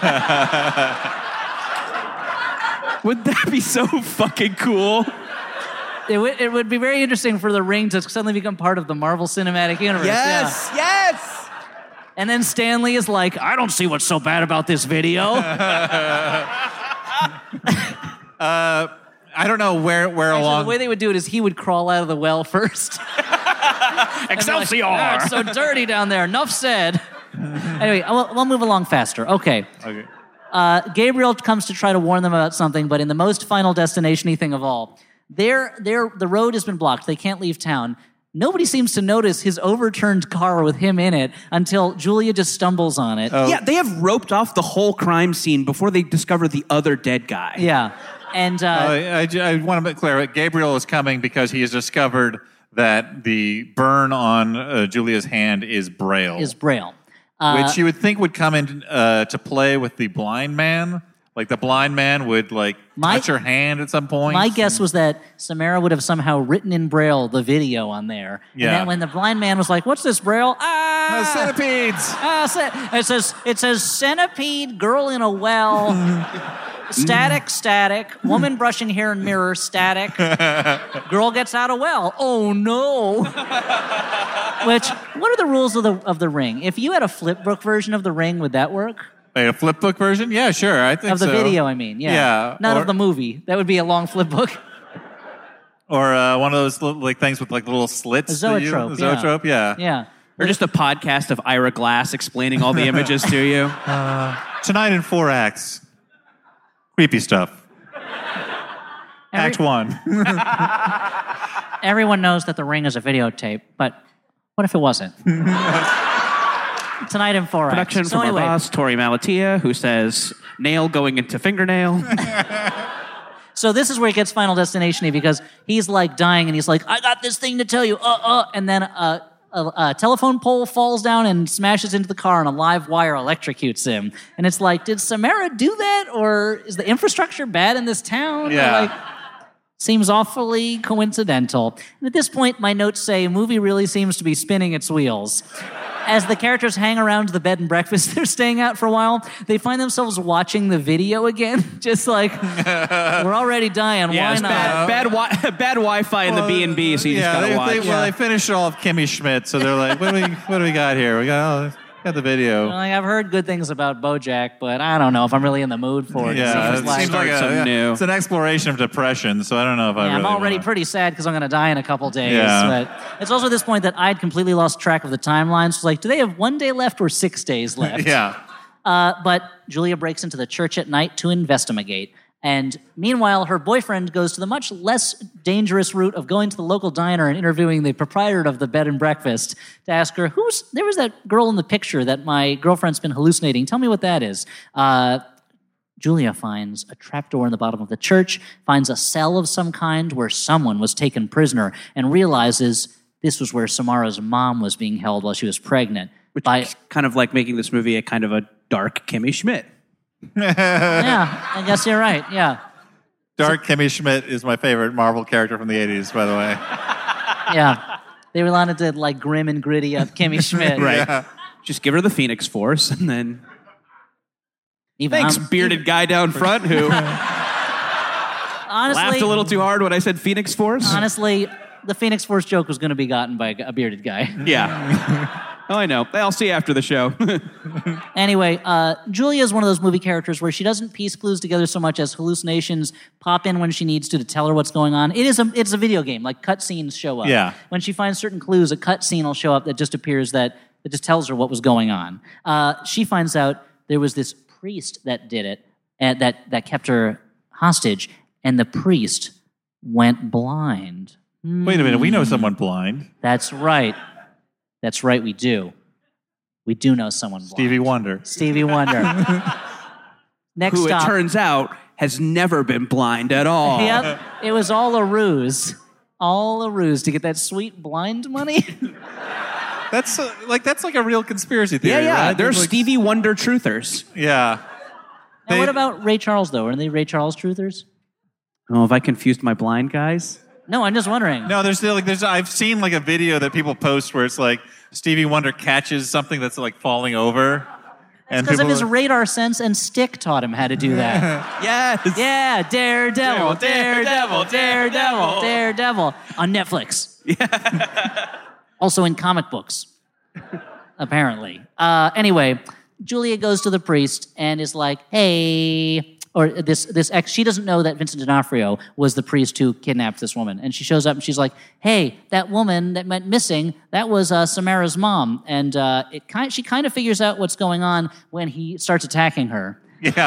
Would that be so fucking cool? It, w- it would be very interesting for the Ring to suddenly become part of the Marvel Cinematic Universe. Yeah. yes. And then Stan Lee is like, I don't see what's so bad about this video. Uh, I don't know where where Actually, along. the way they would do it is he would crawl out of the well first. Excelsior! Like, oh, it's so dirty down there. Enough said. Anyway, we'll, we'll move along faster. Okay. Okay. Uh, Gabriel comes to try to warn them about something, but in the most Final Destination-y thing of all, they're, they're, the road has been blocked. They can't leave town. Nobody seems to notice his overturned car with him in it until Julia just stumbles on it. Yeah, they have roped off the whole crime scene before they discover the other dead guy. Yeah. And uh, Uh, I, I want to make clear, Gabriel is coming because he has discovered that the burn on uh, Julia's hand is braille, is Braille. Uh, which you would think would come in uh, to play with the blind man. Like the blind man would like My- touch her hand at some point. My guess was that Samara would have somehow written in Braille the video on there. Yeah. And then when the blind man was like, what's this Braille? Uh, Ah! centipedes. Ah, ce- it says it says centipede, girl in a well, static, static, woman brushing hair in mirror, static, girl gets out of well. Oh no! Which what are the rules of the of the Ring? If you had a flip book version of the Ring, would that work? Wait, a flip book version? Yeah, sure. I think Of the so. video, I mean, yeah, Yeah, not or- of the movie. That would be a long flip book. Or uh, one of those li- like things with like little slits. A that you- zoetrope, a zoetrope, yeah. Yeah. Or just a podcast of Ira Glass explaining all the images to you. Tonight in four acts. Creepy stuff. Every- Act one. Everyone knows that The Ring is a videotape, but what if it wasn't? Tonight in four Production acts. from So anyway, our boss, Tori Malatia, who says, nail going into fingernail. So this is where it gets Final Destination-y because he's like dying and he's like, I got this thing to tell you, uh, uh, and then a, a, a telephone pole falls down and smashes into the car and a live wire electrocutes him. And it's like, did Samara do that? Or is the infrastructure bad in this town? Yeah. Or like, seems awfully coincidental. And at this point, my notes say, movie really seems to be spinning its wheels. As the characters hang around the bed and breakfast they're staying at for a while, they find themselves watching the video again. Just like, we're already dying, Yeah, why it's not? bad, bad, wi- bad Wi-Fi in the B and B, so you just yeah, gotta they, watch. They, well, they finish off Kimmy Schmidt, so they're like, what do we, what do we got here? We got, oh, got the video. Like, I've heard good things about BoJack, but I don't know if I'm really in the mood for it. Yeah, it seems like, seems like a, something yeah, new. it's an exploration of depression, so I don't know if I yeah, really I'm already wanna- pretty sad because I'm going to die in a couple days. Yeah. But it's also at this point that I'd completely lost track of the timelines. It's like, do they have one day left or six days left? Yeah. Uh, but Julia breaks into the church at night to investigate. And meanwhile, her boyfriend goes to the much less dangerous route of going to the local diner and interviewing the proprietor of the bed and breakfast to ask her, "Who's there was that girl in the picture that my girlfriend's been hallucinating. Tell me what that is." Uh, Julia finds a trapdoor in the bottom of the church, finds a cell of some kind where someone was taken prisoner, and realizes this was where Samara's mom was being held while she was pregnant. Which by, is kind of like making this movie a kind of a dark Kimmy Schmidt. yeah, I guess you're right, yeah. Dark Kimmy Schmidt is my favorite Marvel character from the eighties, by the way. Yeah. They wanted to like grim and gritty up Kimmy Schmidt. Right. Yeah. Just give her the Phoenix Force, and then Even thanks, I'm- bearded guy down front who honestly, laughed a little too hard when I said Phoenix Force. honestly, the Phoenix Force joke was going to be gotten by a bearded guy. Yeah. Oh, I know. I'll see you after the show. Anyway, uh, Julia is one of those movie characters where she doesn't piece clues together so much as hallucinations pop in when she needs to to tell her what's going on. It is a it's a video game, like cutscenes show up. Yeah. When she finds certain clues, a cutscene will show up that just appears that that just tells her what was going on. Uh, she finds out there was this priest that did it, and that that kept her hostage, and the priest went blind. Wait a minute, we know someone blind. That's right. That's right, we do. We do know someone blind. Stevie Wonder. Stevie Wonder. Next Who, it stop. turns out, has never been blind at all. Yep. It was all a ruse. All a ruse to get that sweet blind money. That's uh, like that's like a real conspiracy theory. Yeah, yeah. right? They're There's, like- Stevie Wonder truthers. Yeah. And They- what about Ray Charles, though? Are they Ray Charles truthers? Oh, have I confused my blind guys? No, I'm just wondering. No, there's still like there's I've seen like a video that people post where it's like Stevie Wonder catches something that's like falling over. And Because of people his radar sense, and Stick taught him how to do that. Yes. Yeah, Daredevil, Daredevil, Daredevil, Daredevil on Netflix. Yeah. Also in comic books, apparently. Uh, anyway, Julia goes to the priest and is like, "Hey," or this this ex. She doesn't know that Vincent D'Onofrio was the priest who kidnapped this woman, and she shows up and she's like, "Hey, that woman that went missing, that was uh, Samara's mom," and uh, it kind she kind of figures out what's going on when he starts attacking her.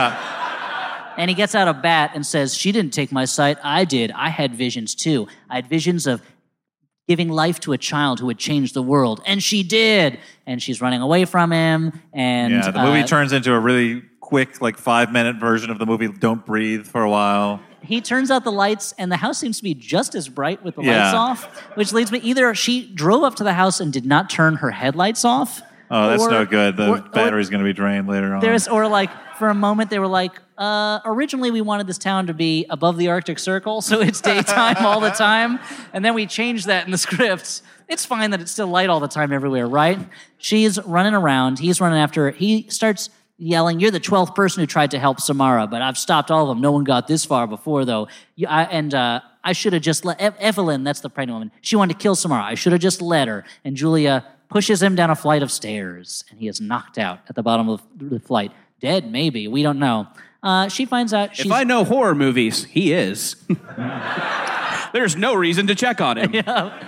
Yeah. And he gets out a bat and says, "She didn't take my sight. I did. I had visions too. I had visions of giving life to a child who would change the world." And she did. And she's running away from him. And Yeah. The movie uh, turns into a really quick, like five minute version of the movie Don't Breathe for a while. he turns out the lights, and the house seems to be just as bright with the Yeah. lights off, which leads me either she drove up to the house and did not turn her headlights off. Oh, that's or- no good. The or- or- battery's going to be drained later on. There's, or like, for a moment, they were like, uh, originally we wanted this town to be above the Arctic Circle, so it's daytime all the time. And then we changed that in the script. It's fine that it's still light all the time everywhere, right? She's running around. He's running after her. He starts yelling, "You're the twelfth person who tried to help Samara, but I've stopped all of them. No one got this far before, though. You, I, and uh, I should have just let... Ev- Evelyn, that's the pregnant woman. She wanted to kill Samara. I should have just let her." And Julia pushes him down a flight of stairs, and he is knocked out at the bottom of the flight. Dead, maybe. We don't know. Uh, she finds out she's... If I know horror movies, he is. There's no reason to check on him.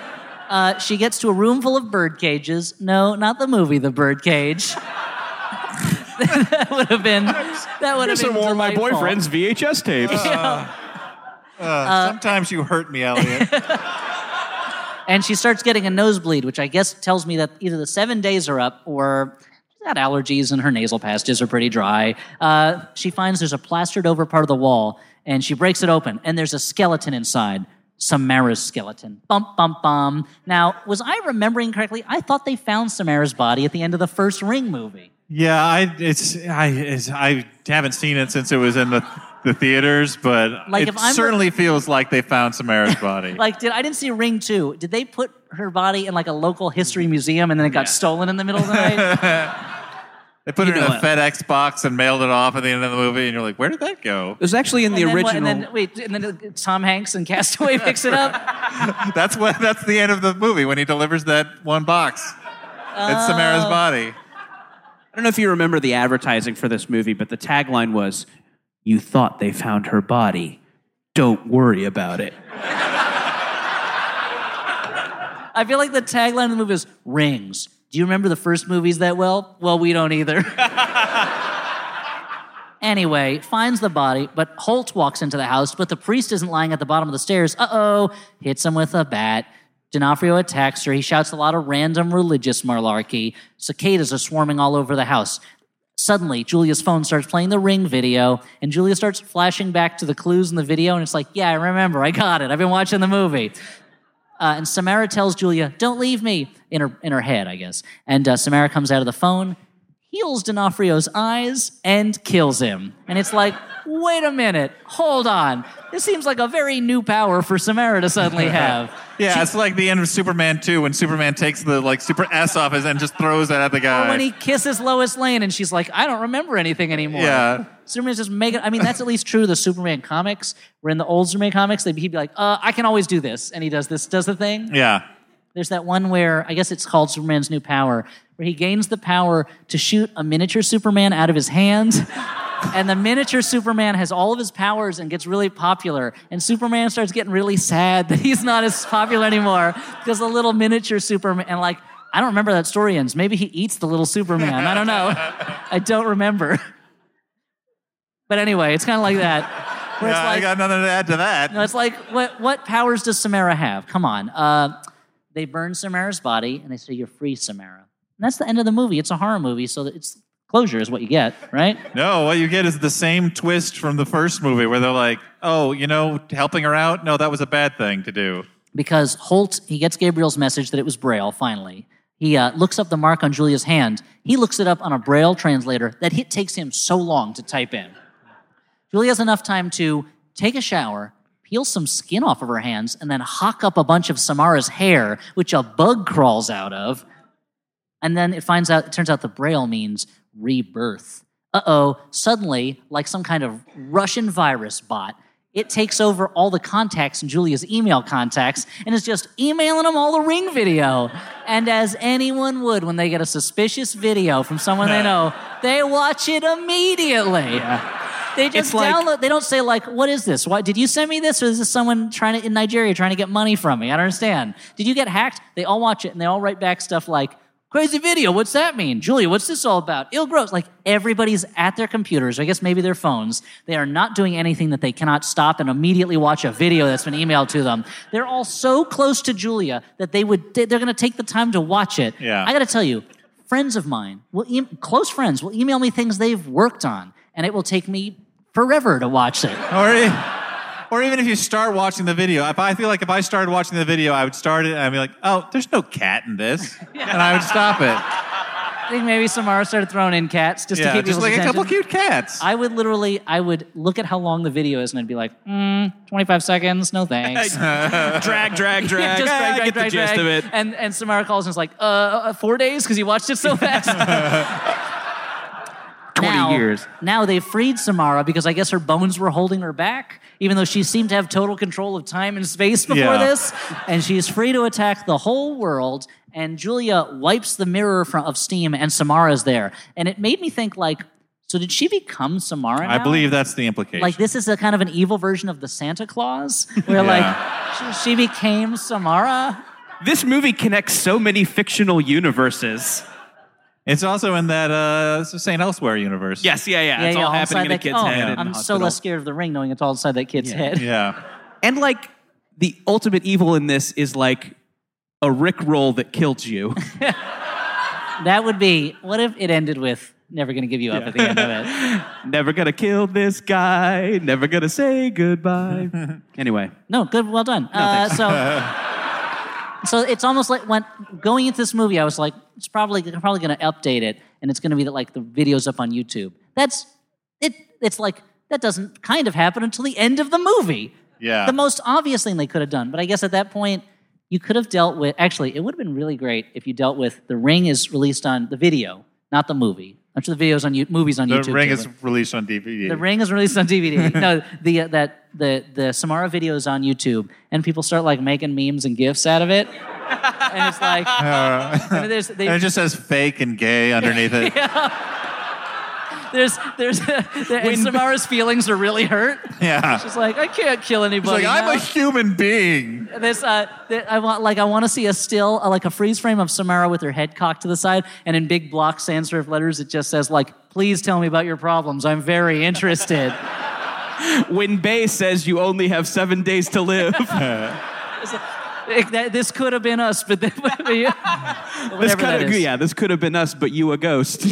Uh, she gets to a room full of bird cages. No, not the movie, The Birdcage. That would have been. That would have Here's been some more of my delightful. boyfriend's V H S tapes. Uh, sometimes you hurt me, Elliot. And she starts getting a nosebleed, which I guess tells me that either the seven days are up or she's got allergies and her nasal passages are pretty dry. Uh, she finds there's a plastered over part of the wall, and she breaks it open, and there's a skeleton inside. Samara's skeleton. Bum, bum, bum. Now, was I remembering correctly? I thought they found Samara's body at the end of the first Ring movie. Yeah, I it's I it's, I haven't seen it since it was in the the theaters, but Like, it if I'm- certainly feels like they found Samara's body. Like, did I didn't see Ring two. Did they put her body in like a local history museum and then it got stolen in the middle of the night? They put You it in know a what? FedEx box and mailed it off at the end of the movie, and you're like, where did that go? It was actually in the And then what- original. and then wait, and then Tom Hanks and Castaway picks it up. That's what. That's the end of the movie when he delivers that one box. It's Samara's body. I don't know if you remember the advertising for this movie, but the tagline was, "You thought they found her body. Don't worry about it." I feel like the tagline of the movie is Rings. Do you remember the first movies that well? Well, we don't either. Anyway, finds the body, but Holt walks into the house, but the priest isn't lying at the bottom of the stairs. Uh-oh, hits him with a bat. D'Onofrio attacks her. He shouts a lot of random religious malarkey. Cicadas are swarming all over the house. Suddenly, Julia's phone starts playing the Ring video, and Julia starts flashing back to the clues in the video, and it's like, yeah, I remember. I got it. I've been watching the movie. Uh, and Samara tells Julia, don't leave me, in her in her head, I guess. And uh, Samara comes out of the phone, heals D'Onofrio's eyes, and kills him. And it's like, wait a minute, hold on. This seems like a very new power for Samara to suddenly have. Yeah, it's like the end of Superman two when Superman takes the like super S off his and just throws it at the guy. Or when he kisses Lois Lane and she's like, I don't remember anything anymore. Yeah. Superman's just making, I mean, that's at least true of the Superman comics, where in the old Superman comics, they'd- he'd be like, uh, I can always do this. And he does this, does the thing. Yeah. There's that one where, I guess it's called Superman's New Power, where he gains the power to shoot a miniature Superman out of his hand. And the miniature Superman has all of his powers and gets really popular. And Superman starts getting really sad that he's not as popular anymore because the little miniature Superman, and like, I don't remember how that story ends. Maybe he eats the little Superman. I don't know. I don't remember. But anyway, it's kind of like that. Where Yeah, it's like, I got nothing to add to that. no, it's like, what what powers does Samara have? Come on. Uh, they burn Samara's body, and they say, you're free, Samara. And that's the end of the movie. It's a horror movie, so it's closure is what you get, right? No, what you get is the same twist from the first movie where they're like, oh, you know, helping her out? No, that was a bad thing to do. Because Holt, he gets Gabriel's message that it was Braille, finally. He uh, looks up the mark on Julia's hand. He looks it up on a Braille translator that it takes him so long to type in. Julia has enough time to take a shower, peel some skin off of her hands, and then hock up a bunch of Samara's hair, which a bug crawls out of. And then it finds out, it turns out the Braille means rebirth. Uh-oh, suddenly, like some kind of Russian virus bot, it takes over all the contacts in Julia's email contacts and is just emailing them all the Ring video. And as anyone would when they get a suspicious video from someone they know, they watch it immediately. They just It's like- download. They don't say like, "What is this? Why did you send me this, or is this someone trying to in Nigeria trying to get money from me?" I don't understand. Did you get hacked? They all watch it and they all write back stuff like, "Crazy video. What's that mean, Julia? What's this all about? Ill gross." Like everybody's at their computers, or I guess maybe their phones. They are not doing anything that they cannot stop and immediately watch a video that's been emailed to them. They're all so close to Julia that they would. They're going to take the time to watch it. Yeah. I got to tell you, friends of mine, will e- close friends, will email me things they've worked on, and it will take me forever to watch it. Or, e- or even if you start watching the video, if I feel like if I started watching the video, I would start it and I'd be like, oh, there's no cat in this. And I would stop it. I think maybe Samara started throwing in cats just to Yeah, keep just people's like a attention. couple cute cats. I would literally, I would look at how long the video is and I'd be like, mm, twenty-five seconds, no thanks. drag, drag, drag. Just Ah, drag, I drag, get drag, the gist drag. of it. And, and Samara calls and is like, uh, uh, four days because you watched it so fast? twenty now, years. Now they've freed Samara because I guess her bones were holding her back, even though she seemed to have total control of time and space before Yeah. this. And she's free to attack the whole world. And Julia wipes the mirror from, of steam, and Samara's there. And it made me think, like, so did she become Samara now? I believe that's the implication. Like, this is a kind of an evil version of the Santa Claus, where, Yeah. like, she, she became Samara. This movie connects so many fictional universes. It's also in that uh, Saint Elsewhere universe. Yes, yeah, yeah. It's yeah, all all happening in a inside kid's that, oh, head. in I'm the so hospital. less scared of the ring knowing it's all inside that kid's head. Yeah. And like the ultimate evil in this is like a Rickroll that killed you. That would be, what if it ended with never going to give you up at the end of it? Never gonna kill this guy. Never gonna say goodbye. Anyway. No, good, well done. uh, so, so it's almost like when going into this movie, I was like, it's probably probably going to update it, and it's going to be that like the videos up on YouTube. That's it. It's like that doesn't kind of happen until the end of the movie. Yeah. The most obvious thing they could have done, but I guess at that point you could have dealt with. Actually, it would have been really great if you dealt with The Ring is released on the video, not the movie. I'm sure the videos on you, movies on The YouTube. Ring too, is but- released on D V D. The Ring is released on D V D. No, the uh, that the the Samara video is on YouTube, and people start like making memes and gifs out of it, and it's like, Uh, and there's they, and it just says fake and gay underneath it. there's there's and Samara's feelings are really hurt. Yeah. She's like, I can't kill It's anybody. like, I'm now. a human being. This, uh, th- I want, like, I want to see a still, uh, like a freeze frame of Samara with her head cocked to the side, and in big block sans serif letters, it just says, like, please tell me about your problems. I'm very interested. When Bay says you only have seven days to live. It- that- this could have been us, but then, This whatever that could is. yeah, this could have been us, but you a ghost.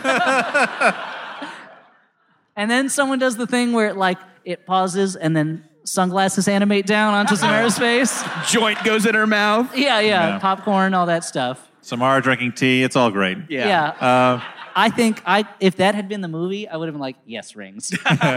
And then someone does the thing where it, like, it pauses, and then sunglasses animate down onto Samara's face. Joint goes in her mouth. Yeah, yeah, Yeah. popcorn, all that stuff. Samara drinking tea. It's all great. Yeah. Uh, I think I if that had been the movie, I would have been like, yes, rings.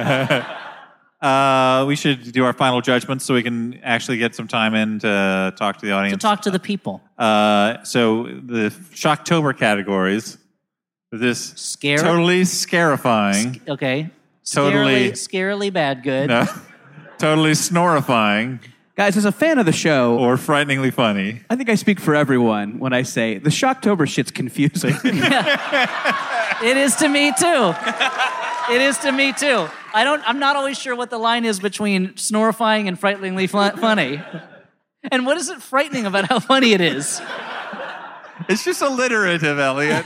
uh, we should do our final judgments so we can actually get some time in to talk to the to audience. talk to the people. Uh, so the Shocktober categories. This Scare- totally scarifying. Okay. Totally- Scarily, scarily bad good. No. Totally snorifying Guys, as a fan of the show, or frighteningly funny. I think I speak for everyone when I say the Shocktober shit's confusing. It is to me too. It is to me too. I don't. I'm not always sure what the line is between snorifying and frighteningly fu- funny. And what is it frightening about how funny it is? It's just alliterative, Elliot.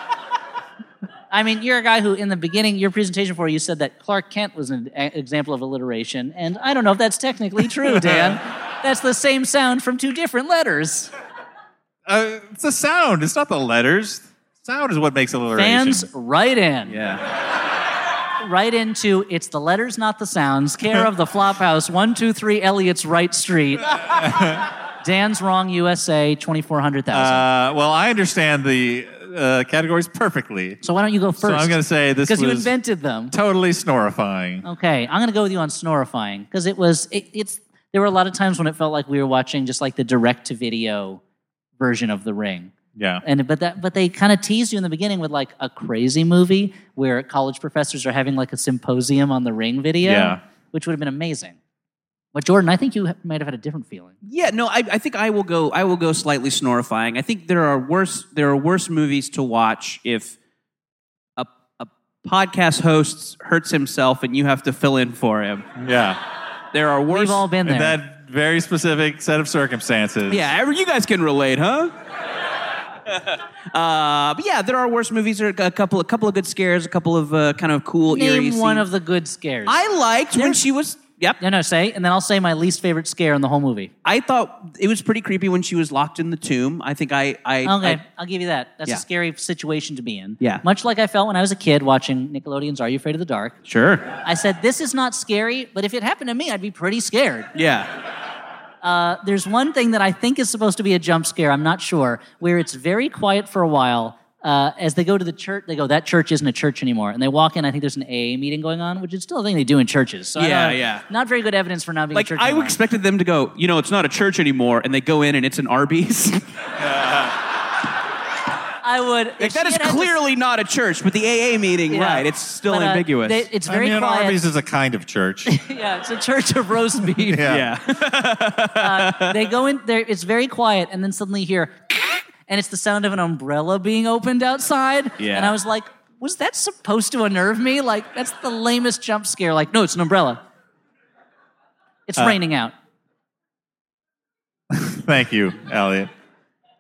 I mean, you're a guy who, in the beginning, your presentation for you said that Clark Kent was an a- example of alliteration, and I don't know if that's technically true, Dan. That's the same sound from two different letters. Uh, it's the sound. It's not the letters. Sound is what makes alliteration. Fans, write in. yeah. Right into It's the Letters, Not the Sounds, care of the Flophouse, one two three Elliot's Right Street. Dan's Wrong, U S A, twenty-four hundred thousand. Uh, well, I understand the uh, categories perfectly. So why don't you go first? So I'm going to say this was Because you invented them. totally snorifying. Okay, I'm going to go with you on snorifying, because it was, it, it's, there were a lot of times when it felt like we were watching just like the direct-to-video version of The Ring. Yeah. And but that but they kind of teased you in the beginning with like a crazy movie where college professors are having like a symposium on the Ring video, Yeah. which would have been amazing. But Jordan, I think you ha- might have had a different feeling. Yeah, no, I, I think I will go. I will go slightly snorifying. I think there are worse. There are worse movies to watch if a, a podcast host hurts himself and you have to fill in for him. Yeah. There are worse. We've all been there. In that very specific set of circumstances. Yeah, every, you guys can relate, huh? uh, but yeah, there are worse movies. There are a couple, a couple of good scares, a couple of uh, kind of cool, eerie Name one scenes. of the good scares. I liked when she was. Yep. no, no, say, and then I'll say my least favorite scare in the whole movie. I thought it was pretty creepy when she was locked in the tomb. I think I. I Okay, I- I'll give you that. That's Yeah. a scary situation to be in. Yeah. Much like I felt when I was a kid watching Nickelodeon's Are You Afraid of the Dark. sure. I said, this is not scary, but if it happened to me, I'd be pretty scared. Yeah. Uh, there's one thing that I think is supposed to be a jump scare, I'm not sure, where it's very quiet for a while. Uh, as they go to the church, they go, that church isn't a church anymore. And they walk in, I think there's an A A meeting going on, which is still a thing they do in churches. So I Yeah, don't- yeah. Not very good evidence for not being Like a church I anymore. expected them to go. You know, it's not a church anymore, and they go in and it's an Arby's. I would. Like, if that she is had had this- clearly not a church, but the A A meeting, Yeah. right? It's still But, uh, ambiguous. they- it's I very mean, quiet. Arby's is a kind of church. Yeah, it's a church of roast beef. Yeah. yeah. They go in there, it's very quiet, and then suddenly you hear, and it's the sound of an umbrella being opened outside. Yeah. And I was like, was that supposed to unnerve me? Like, that's the lamest jump scare. Like, no, it's an umbrella. It's Uh, raining out. Thank you, Elliot.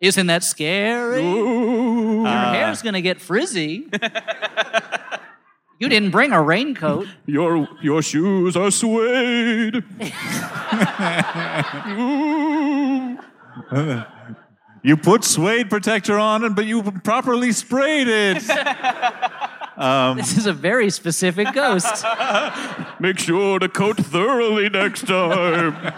Isn't that scary? Ooh. Your hair's going to get frizzy. You didn't bring a raincoat. Your your shoes are suede. You put suede protector on it, but you properly sprayed it. This is a very specific ghost. Make sure to coat thoroughly next time.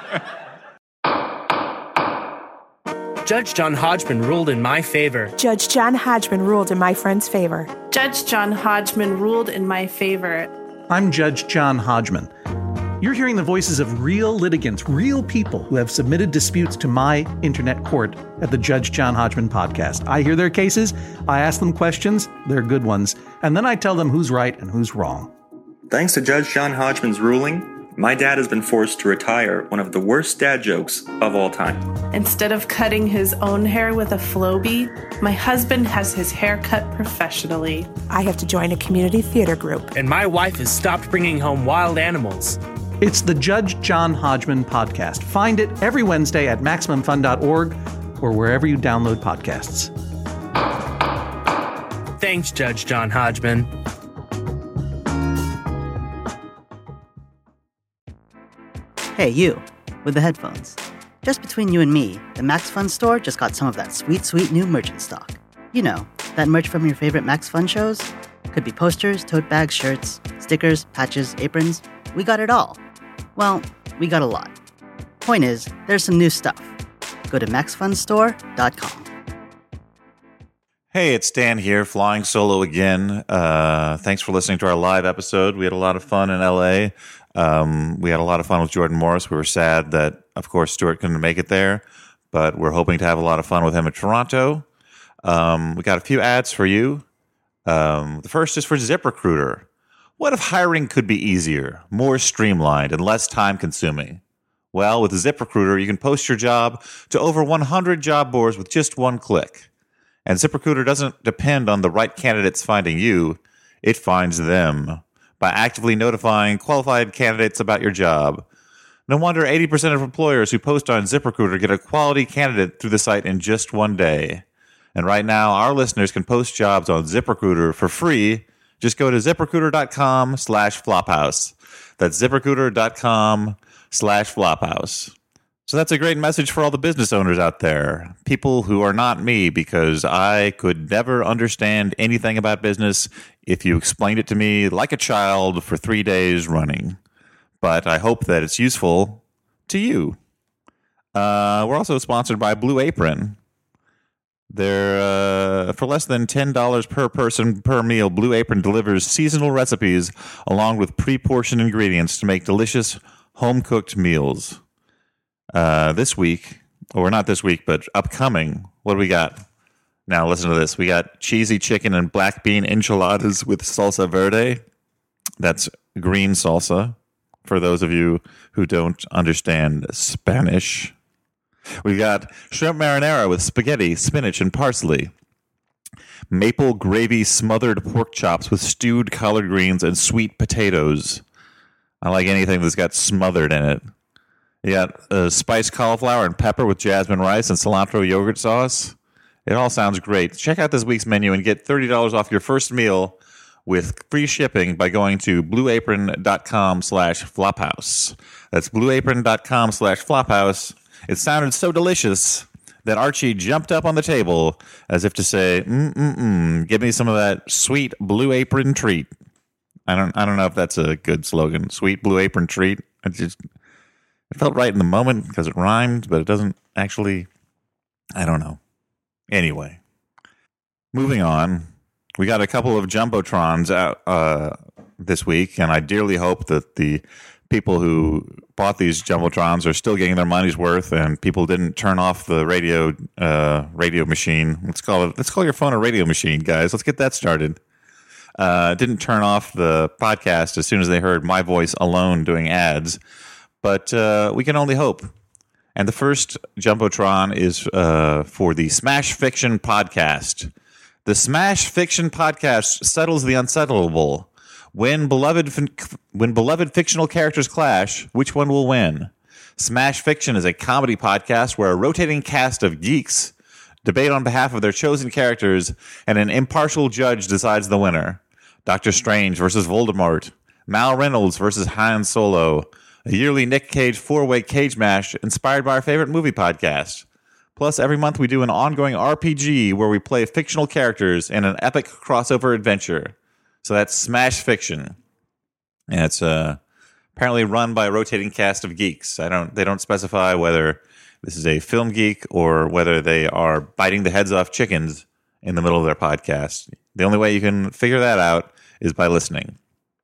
Judge John Hodgman ruled in my favor. Judge John Hodgman ruled in my friend's favor. Judge John Hodgman ruled in my favor. I'm Judge John Hodgman. You're hearing the voices of real litigants, real people who have submitted disputes to my internet court at the Judge John Hodgman podcast. I hear their cases, I ask them questions, they're good ones, and then I tell them who's right and who's wrong. Thanks to Judge John Hodgman's ruling, my dad has been forced to retire one of the worst dad jokes of all time. Instead of cutting his own hair with a Flowbee, my husband has his hair cut professionally. I have to join a community theater group. And my wife has stopped bringing home wild animals. It's the Judge John Hodgman podcast. Find it every Wednesday at Maximum Fun dot org or wherever you download podcasts. Thanks, Judge John Hodgman. Hey, you, with the headphones. Just between you and me, the Max Fun store just got some of that sweet, sweet new merch in stock. You know, that merch from your favorite Max Fun shows? Could be posters, tote bags, shirts, stickers, patches, aprons. We got it all. Well, we got a lot. Point is, there's some new stuff. Go to max fun store dot com. Hey, it's Dan here, flying solo again. Uh, thanks for listening to our live episode. We had a lot of fun in L A. Um, we had a lot of fun with Jordan Morris. We were sad that, of course, Stuart couldn't make it there, but we're hoping to have a lot of fun with him in Toronto. Um, we got a few ads for you. Um, the first is for ZipRecruiter. What if hiring could be easier, more streamlined, and less time-consuming? Well, with ZipRecruiter, you can post your job to over one hundred job boards with just one click. And ZipRecruiter doesn't depend on the right candidates finding you. It finds them by actively notifying qualified candidates about your job. No wonder eighty percent of employers who post on ZipRecruiter get a quality candidate through the site in just one day. And right now, our listeners can post jobs on ZipRecruiter for free. Just go to ZipRecruiter.com slash Flophouse. That's ZipRecruiter.com slash Flophouse. So that's a great message for all the business owners out there. People who are not me, because I could never understand anything about business if you explained it to me like a child for three days running. But I hope that it's useful to you. Uh, we're also sponsored by Blue Apron. They're, uh, for less than ten dollars per person per meal, Blue Apron delivers seasonal recipes along with pre-portioned ingredients to make delicious home-cooked meals. Uh, this week, or not this week, but upcoming, what do we got? Now listen to this. We got cheesy chicken and black bean enchiladas with salsa verde. That's green salsa, for those of you who don't understand Spanish. We got shrimp marinara with spaghetti, spinach, and parsley. Maple gravy smothered pork chops with stewed collard greens and sweet potatoes. I like anything that's got smothered in it. You got uh, spiced cauliflower and pepper with jasmine rice and cilantro yogurt sauce. It all sounds great. Check out this week's menu and get thirty dollars off your first meal with free shipping by going to blueapron.com slash flophouse. That's blueapron.com slash flophouse. It sounded so delicious that Archie jumped up on the table as if to say, mm-mm-mm, give me some of that sweet Blue Apron treat. I don't I don't know if that's a good slogan. Sweet Blue Apron treat. It just it felt right in the moment because it rhymed, but it doesn't actually, I don't know. Anyway, moving on. We got a couple of Jumbotrons out uh, this week, and I dearly hope that the people who bought these Jumbotrons are still getting their money's worth, and people didn't turn off the radio uh, radio machine. Let's call it. Let's call your phone a radio machine, guys. Let's get that started. Uh, didn't turn off the podcast as soon as they heard my voice alone doing ads, but uh, we can only hope. And the first Jumbotron is uh, for the Smash Fiction podcast. The Smash Fiction podcast settles the unsettlable. When beloved when beloved fictional characters clash, which one will win? Smash Fiction is a comedy podcast where a rotating cast of geeks debate on behalf of their chosen characters, and an impartial judge decides the winner. Doctor Strange versus Voldemort, Mal Reynolds versus Han Solo, a yearly Nick Cage four-way cage match inspired by our favorite movie podcast. Plus, every month we do an ongoing R P G where we play fictional characters in an epic crossover adventure. So that's Smash Fiction. And it's uh, apparently run by a rotating cast of geeks. I don't. They don't specify whether this is a film geek or whether they are biting the heads off chickens in the middle of their podcast. The only way you can figure that out is by listening.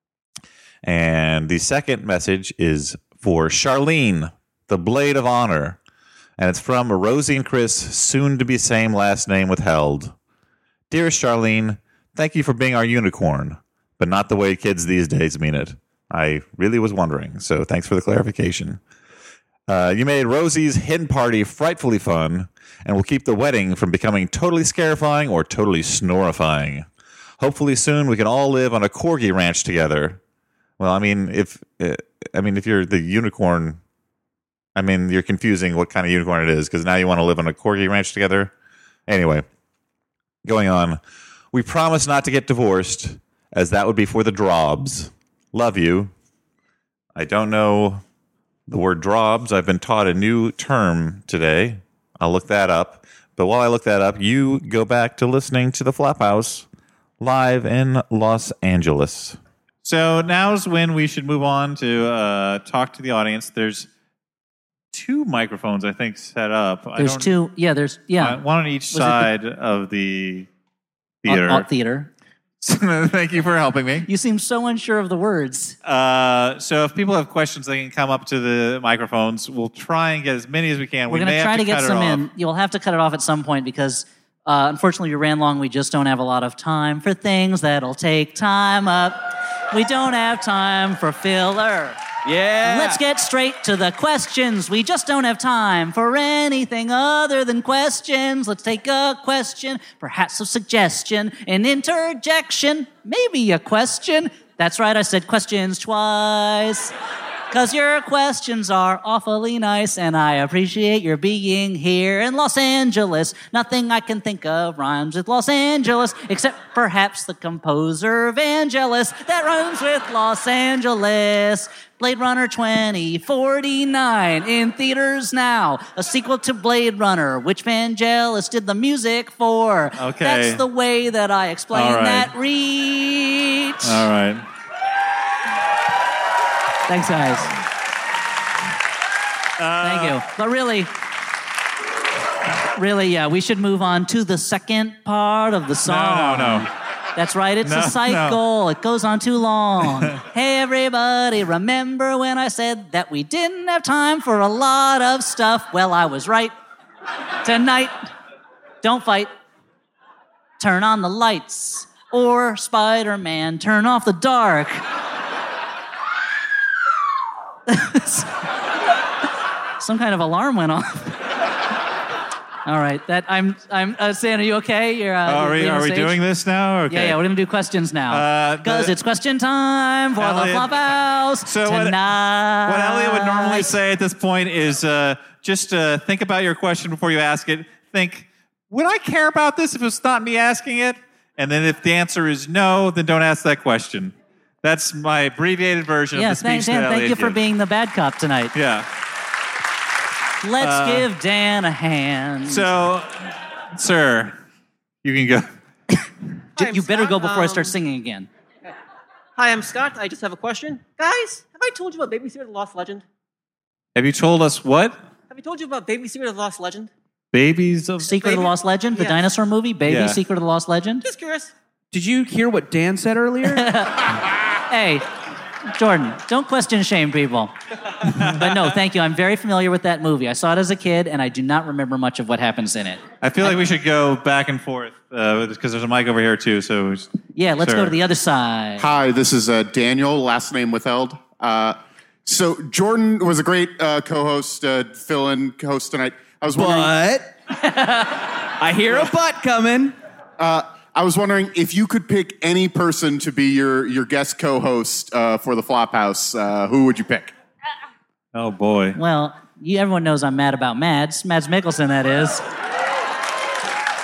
And the second message is for Charlene, the Blade of Honor. And it's from Rosie and Chris, soon to be same last name withheld. Dearest Charlene, thank you for being our unicorn, but not the way kids these days mean it. I really was wondering, so thanks for the clarification. Uh, you made Rosie's hen party frightfully fun, and will keep the wedding from becoming totally scarifying or totally snorifying. Hopefully soon we can all live on a corgi ranch together. Well, I mean, if uh, I mean if you're the unicorn, I mean you're confusing what kind of unicorn it is because now you want to live on a corgi ranch together. Anyway, going on, we promise not to get divorced, as that would be for the drobs. Love you. I don't know the word drobs. I've been taught a new term today. I'll look that up. But while I look that up, you go back to listening to the Flophouse live in Los Angeles. So now's when we should move on to uh, talk to the audience. There's two microphones, I think, set up. There's two. Yeah, there's yeah. Uh, one on each Was side the, of the theater. Uh, uh, theater. Thank you for helping me. You seem so unsure of the words. Uh, so if people have questions, they can come up to the microphones. We'll try and get as many as we can. We're we going to try to get some in. Off. You'll have to cut it off at some point because, uh, unfortunately, we ran long. We just don't have a lot of time for things that'll take time up. We don't have time for filler. Yeah. Let's get straight to the questions. We just don't have time for anything other than questions. Let's take a question, perhaps a suggestion, an interjection, maybe a question. That's right, I said questions twice. Because your questions are awfully nice, and I appreciate your being here in Los Angeles. Nothing I can think of rhymes with Los Angeles, except perhaps the composer Vangelis that rhymes with Los Angeles. Blade Runner twenty forty-nine in theaters now. A sequel to Blade Runner, which Vangelis did the music for. Okay. That's the way that I explain All right. that reach. All right. Thanks, guys. Uh, Thank you. But really, really, yeah, we should move on to the second part of the song. No, no, no. That's right, it's No, a cycle. No. It goes on too long. Hey, everybody, remember when I said that we didn't have time for a lot of stuff? Well, I was right. Tonight, don't fight. Turn on the lights. Or Spider-Man, turn off the dark. Some kind of alarm went off. All right, that I'm I'm uh, Stan, are you okay? You're. Uh, are we, are we doing this now? Okay. Yeah, yeah. We're gonna do questions now because uh, it's question time for Elliot, the Flophouse so tonight. What, what Elliot would normally say at this point is uh, just uh, think about your question before you ask it. Think, would I care about this if it's not me asking it? And then if the answer is no, then don't ask that question. That's my abbreviated version yeah, of the speech thanks, Dan. that Elliot Thank you for gives. being the bad cop tonight. Yeah. Let's uh, give Dan a hand. So, sir, you can go. Hi, you better Scott. go before um, I start singing again. Hi, I'm Scott. I just have a question. Guys, have I told you about Babysitter the Lost Legend? Have you told us what? Have you told you about Babysitter the Lost Legend? Babies of... Secret Baby? of the Lost Legend? The Yes. dinosaur movie? Baby Yeah. Secret of the Lost Legend? Just curious. Did you hear what Dan said earlier? Hey, Jordan, don't question shame people. But no, thank you. I'm very familiar with that movie. I saw it as a kid, and I do not remember much of what happens in it. I feel like we should go back and forth because uh, there's a mic over here too. So Yeah, let's sir. go to the other side. Hi, this is uh, Daniel, last name withheld. Uh, so Jordan was a great uh, co-host, uh, fill-in host tonight. I was wondering. But I hear a but coming. Uh, I was wondering if you could pick any person to be your, your guest co-host uh, for the Flophouse, uh, who would you pick? Oh boy. Well, you, everyone knows I'm mad about Mads. Mads Mikkelsen, that is.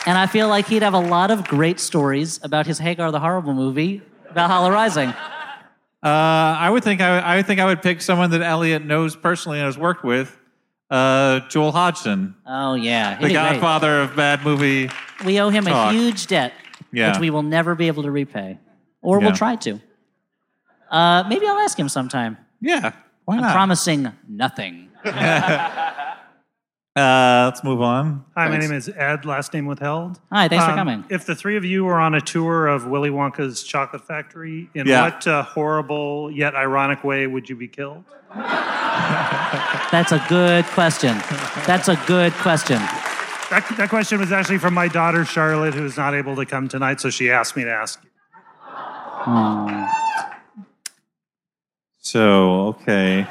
And I feel like he'd have a lot of great stories about his Hagar the Horrible movie, Valhalla Rising. Uh, I would think I, I would think I would pick someone that Elliot knows personally and has worked with, uh, Joel Hodgson. Oh yeah, the godfather of bad movie. We owe him talk. a huge debt, Yeah. which we will never be able to repay, or Yeah. we'll try to. Uh, maybe I'll ask him sometime. Yeah, why I'm not? promising nothing. Uh, let's move on. Hi, my Thanks. name is Ed, last name withheld. Hi, thanks for coming. If the three of you were on a tour of Willy Wonka's chocolate factory, in Yeah. what uh, horrible yet ironic way would you be killed? That's a good question. That's a good question. That, that question was actually from my daughter, Charlotte, who's not able to come tonight, so she asked me to ask you. Oh. So, okay.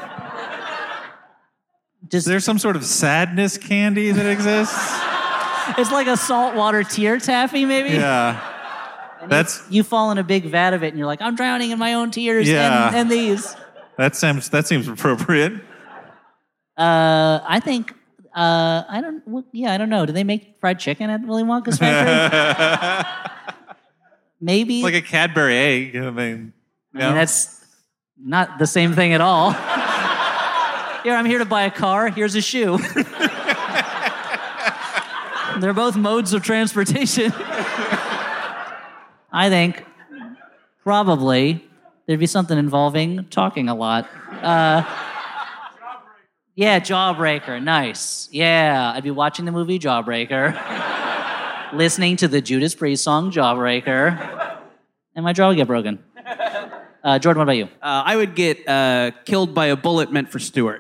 Is there some sort of sadness candy that exists? It's like a saltwater tear taffy, maybe? Yeah. That's You fall in a big vat of it and you're like, I'm drowning in my own tears Yeah. and, and these. that seems that seems appropriate. Uh, I think, uh, I don't, well, yeah, I don't know. Do they make fried chicken at Willy Wonka's factory? Maybe. Like a Cadbury egg. I mean, I mean, that's not the same thing at all. Here, I'm here to buy a car. Here's a shoe. They're both modes of transportation. I think probably there'd be something involving talking a lot. Uh, yeah, Jawbreaker. Nice. Yeah, I'd be watching the movie Jawbreaker, listening to the Judas Priest song Jawbreaker, and my jaw would get broken. Uh, Jordan, what about you? Uh, I would get uh, killed by a bullet meant for Stuart.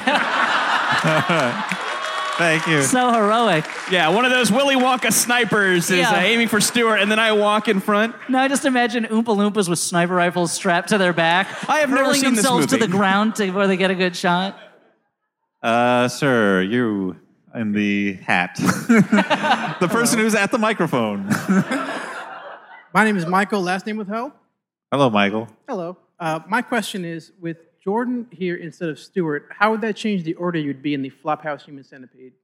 Thank you. So heroic. Yeah, one of those Willy Wonka snipers is Yeah. uh, aiming for Stuart, and then I walk in front. Now I just imagine Oompa Loompas with sniper rifles strapped to their back. I have never hurling seen this themselves to movie. the ground to, where they get a good shot. Uh, sir, you in the hat. The person who's at the microphone. My name is Michael, last name withheld. Hello, Michael. Hello. Uh, my question is, with Jordan here instead of Stewart, how would that change the order you'd be in the Flophouse Human Centipede?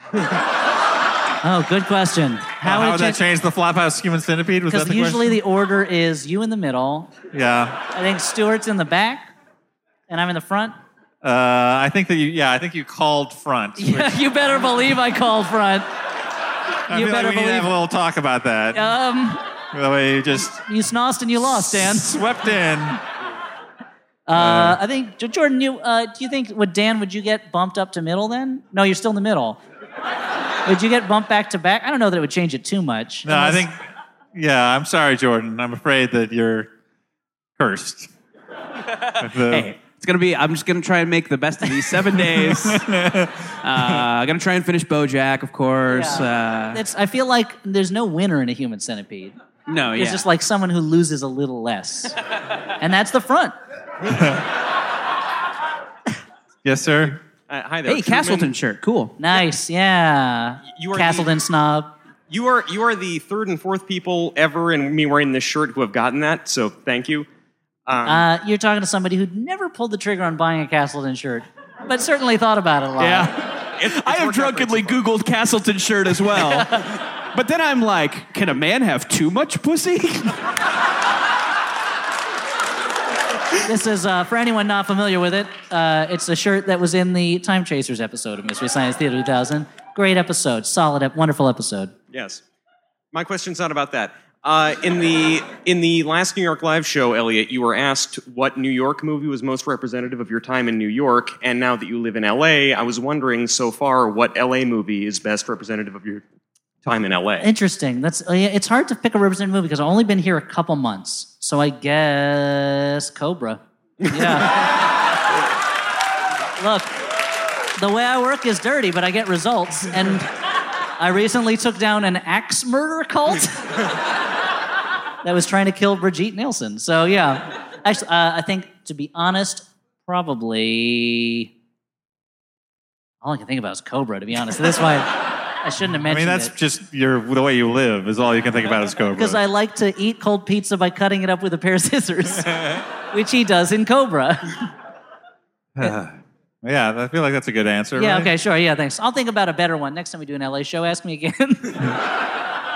Oh, good question. How, how would that change the Flophouse Human Centipede? Was that Because the usually question? the order is you in the middle. Yeah. I think Stewart's in the back, and I'm in the front. Uh, I think that you. Yeah, I think you called front. Yeah, you better believe I called front. I You feel better like we need to have a believe. little talk about that. Um, The way you just you snossed and you lost, Dan. swept in. Uh, I think J- Jordan, you uh, do you think would Dan would you get bumped up to middle then? No, you're still in the middle. Would you get bumped back to back? I don't know that it would change it too much. No, I Unless- think. Yeah, I'm sorry, Jordan. I'm afraid that you're cursed. With the- Hey, it's gonna be. I'm just gonna try and make the best of these seven days. uh, I'm gonna try and finish BoJack, of course. Yeah. Uh, It's, I feel like there's no winner in a human centipede. no, There's yeah. just like someone who loses a little less, and that's the front. Yes, sir. Uh, hi there. Hey, Truman. Castleton shirt, cool. Nice, yeah. You are Castleton snob. You are you are the third and fourth people ever in me wearing this shirt who have gotten that. So thank you. Um, Uh, you're talking to somebody who'd never pulled the trigger on buying a Castleton shirt, but certainly thought about it a lot. Yeah. it's, it's I have worked out drunkenly Googled Castleton shirt as well. But then I'm like, can a man have too much pussy? This is, uh, for anyone not familiar with it, uh, it's a shirt that was in the Time Chasers episode of Mystery Science Theater two thousand. Great episode, solid, ep- wonderful episode. Yes. My question's not about that. Uh, in the in the last New York Live show, Elliot, you were asked what New York movie was most representative of your time in New York, and now that you live in L A, I was wondering so far what L A movie is best representative of your time in L A. Interesting. That's uh, yeah, it's hard to pick a representative movie because I've only been here a couple months. So I guess Cobra. Yeah. Look, the way I work is dirty, but I get results. And I recently took down an axe murder cult that was trying to kill Brigitte Nielsen. So yeah, actually, uh, I think to be honest, probably all I can think about is Cobra. To be honest, that's why I shouldn't have I mentioned mean, that's it. just your the way you live is all you can think about is Cobra. Because I like to eat cold pizza by cutting it up with a pair of scissors, which he does in Cobra. Yeah, I feel like that's a good answer. Yeah, right? okay, sure. Yeah, thanks. I'll think about a better one. Next time we do an L A show, ask me again.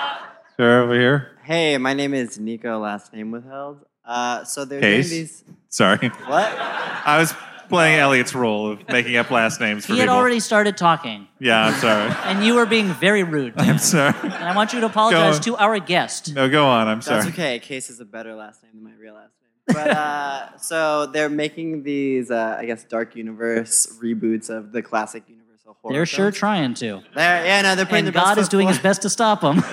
Sure, over here. Hey, my name is Nico, last name withheld. Uh, so they're Case. doing these. Sorry. What? I was playing Elliot's role of making up last names for He had people. already started talking. Yeah, I'm sorry. And you were being very rude. I'm sorry. And I want you to apologize Go. to our guest. No, go on. I'm sorry. That's okay. Case is a better last name than my real last name. But uh, so they're making these, uh, I guess, Dark Universe reboots of the classic Universal horror. They're sure films. trying to. They're, yeah, no, they're putting And their best God is foot doing his forward. best to stop them.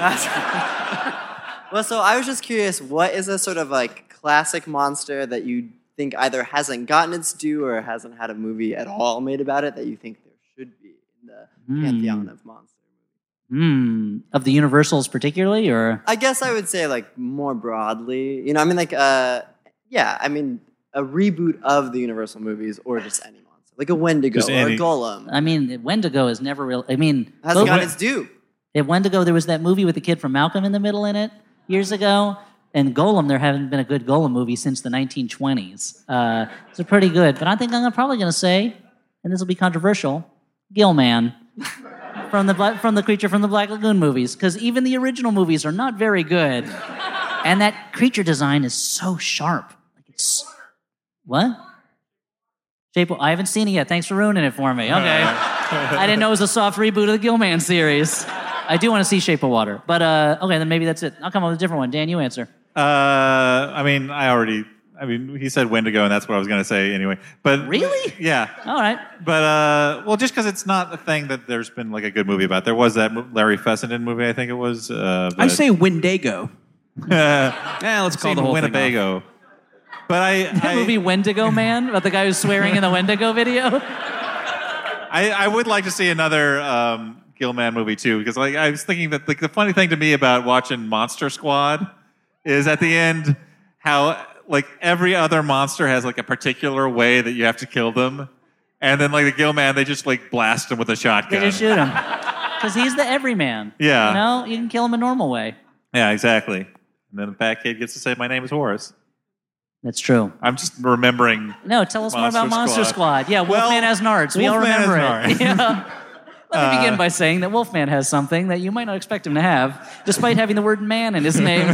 Well, so I was just curious, what is a sort of like classic monster that you think either hasn't gotten its due or hasn't had a movie at all made about it that you think there should be in the Hmm. pantheon of monsters? Hmm. Of the Universals particularly, or? I guess I would say like more broadly, you know, I mean like, uh, yeah, I mean a reboot of the Universal movies or just any monster, like a Wendigo Just or any- a Golem. I mean, Wendigo is never real. I mean, Hasn't both- gotten its due. At Wendigo, there was that movie with the kid from Malcolm in the Middle in it years ago. And Golem, there haven't been a good Golem movie since the nineteen twenties. Uh, so pretty good. But I think I'm probably going to say, and this will be controversial, Gilman from the Bla- from the Creature from the Black Lagoon movies, because even the original movies are not very good. And that creature design is so sharp. Like it's what? Shape. I haven't seen it yet. Thanks for ruining it for me. Okay. I didn't know it was a soft reboot of the Gilman series. I do want to see Shape of Water. But, uh, okay, then maybe that's it. I'll come up with a different one. Dan, you answer. Uh, I mean, I already. I mean, he said Wendigo, and that's what I was going to say anyway. But really, yeah. All right. But uh, well, just because it's not a thing that there's been like a good movie about. There was that mo- Larry Fessenden movie, I think it was. Uh, I but- say Wendigo. yeah, let's call the whole thing off. Winnebago. But I, That I movie Wendigo Man about the guy who's swearing in the Wendigo video. I, I would like to see another um, Gilman movie too, because like I was thinking that like the funny thing to me about watching Monster Squad is at the end how like every other monster has like a particular way that you have to kill them, and then like the Gilman they just like blast him with a They shotgun. just shoot him because he's the everyman. Yeah. You know, you can kill him a normal way. Yeah, exactly. And then the fat kid gets to say, "My name is Horace." That's true. I'm just remembering. No, tell us more about Monster Squad. Yeah, Well, Wolfman has nards. We all Wolfman has remember it. nards. Yeah. Let me Uh, begin by saying that Wolfman has something that you might not expect him to have, despite having the word man in his name.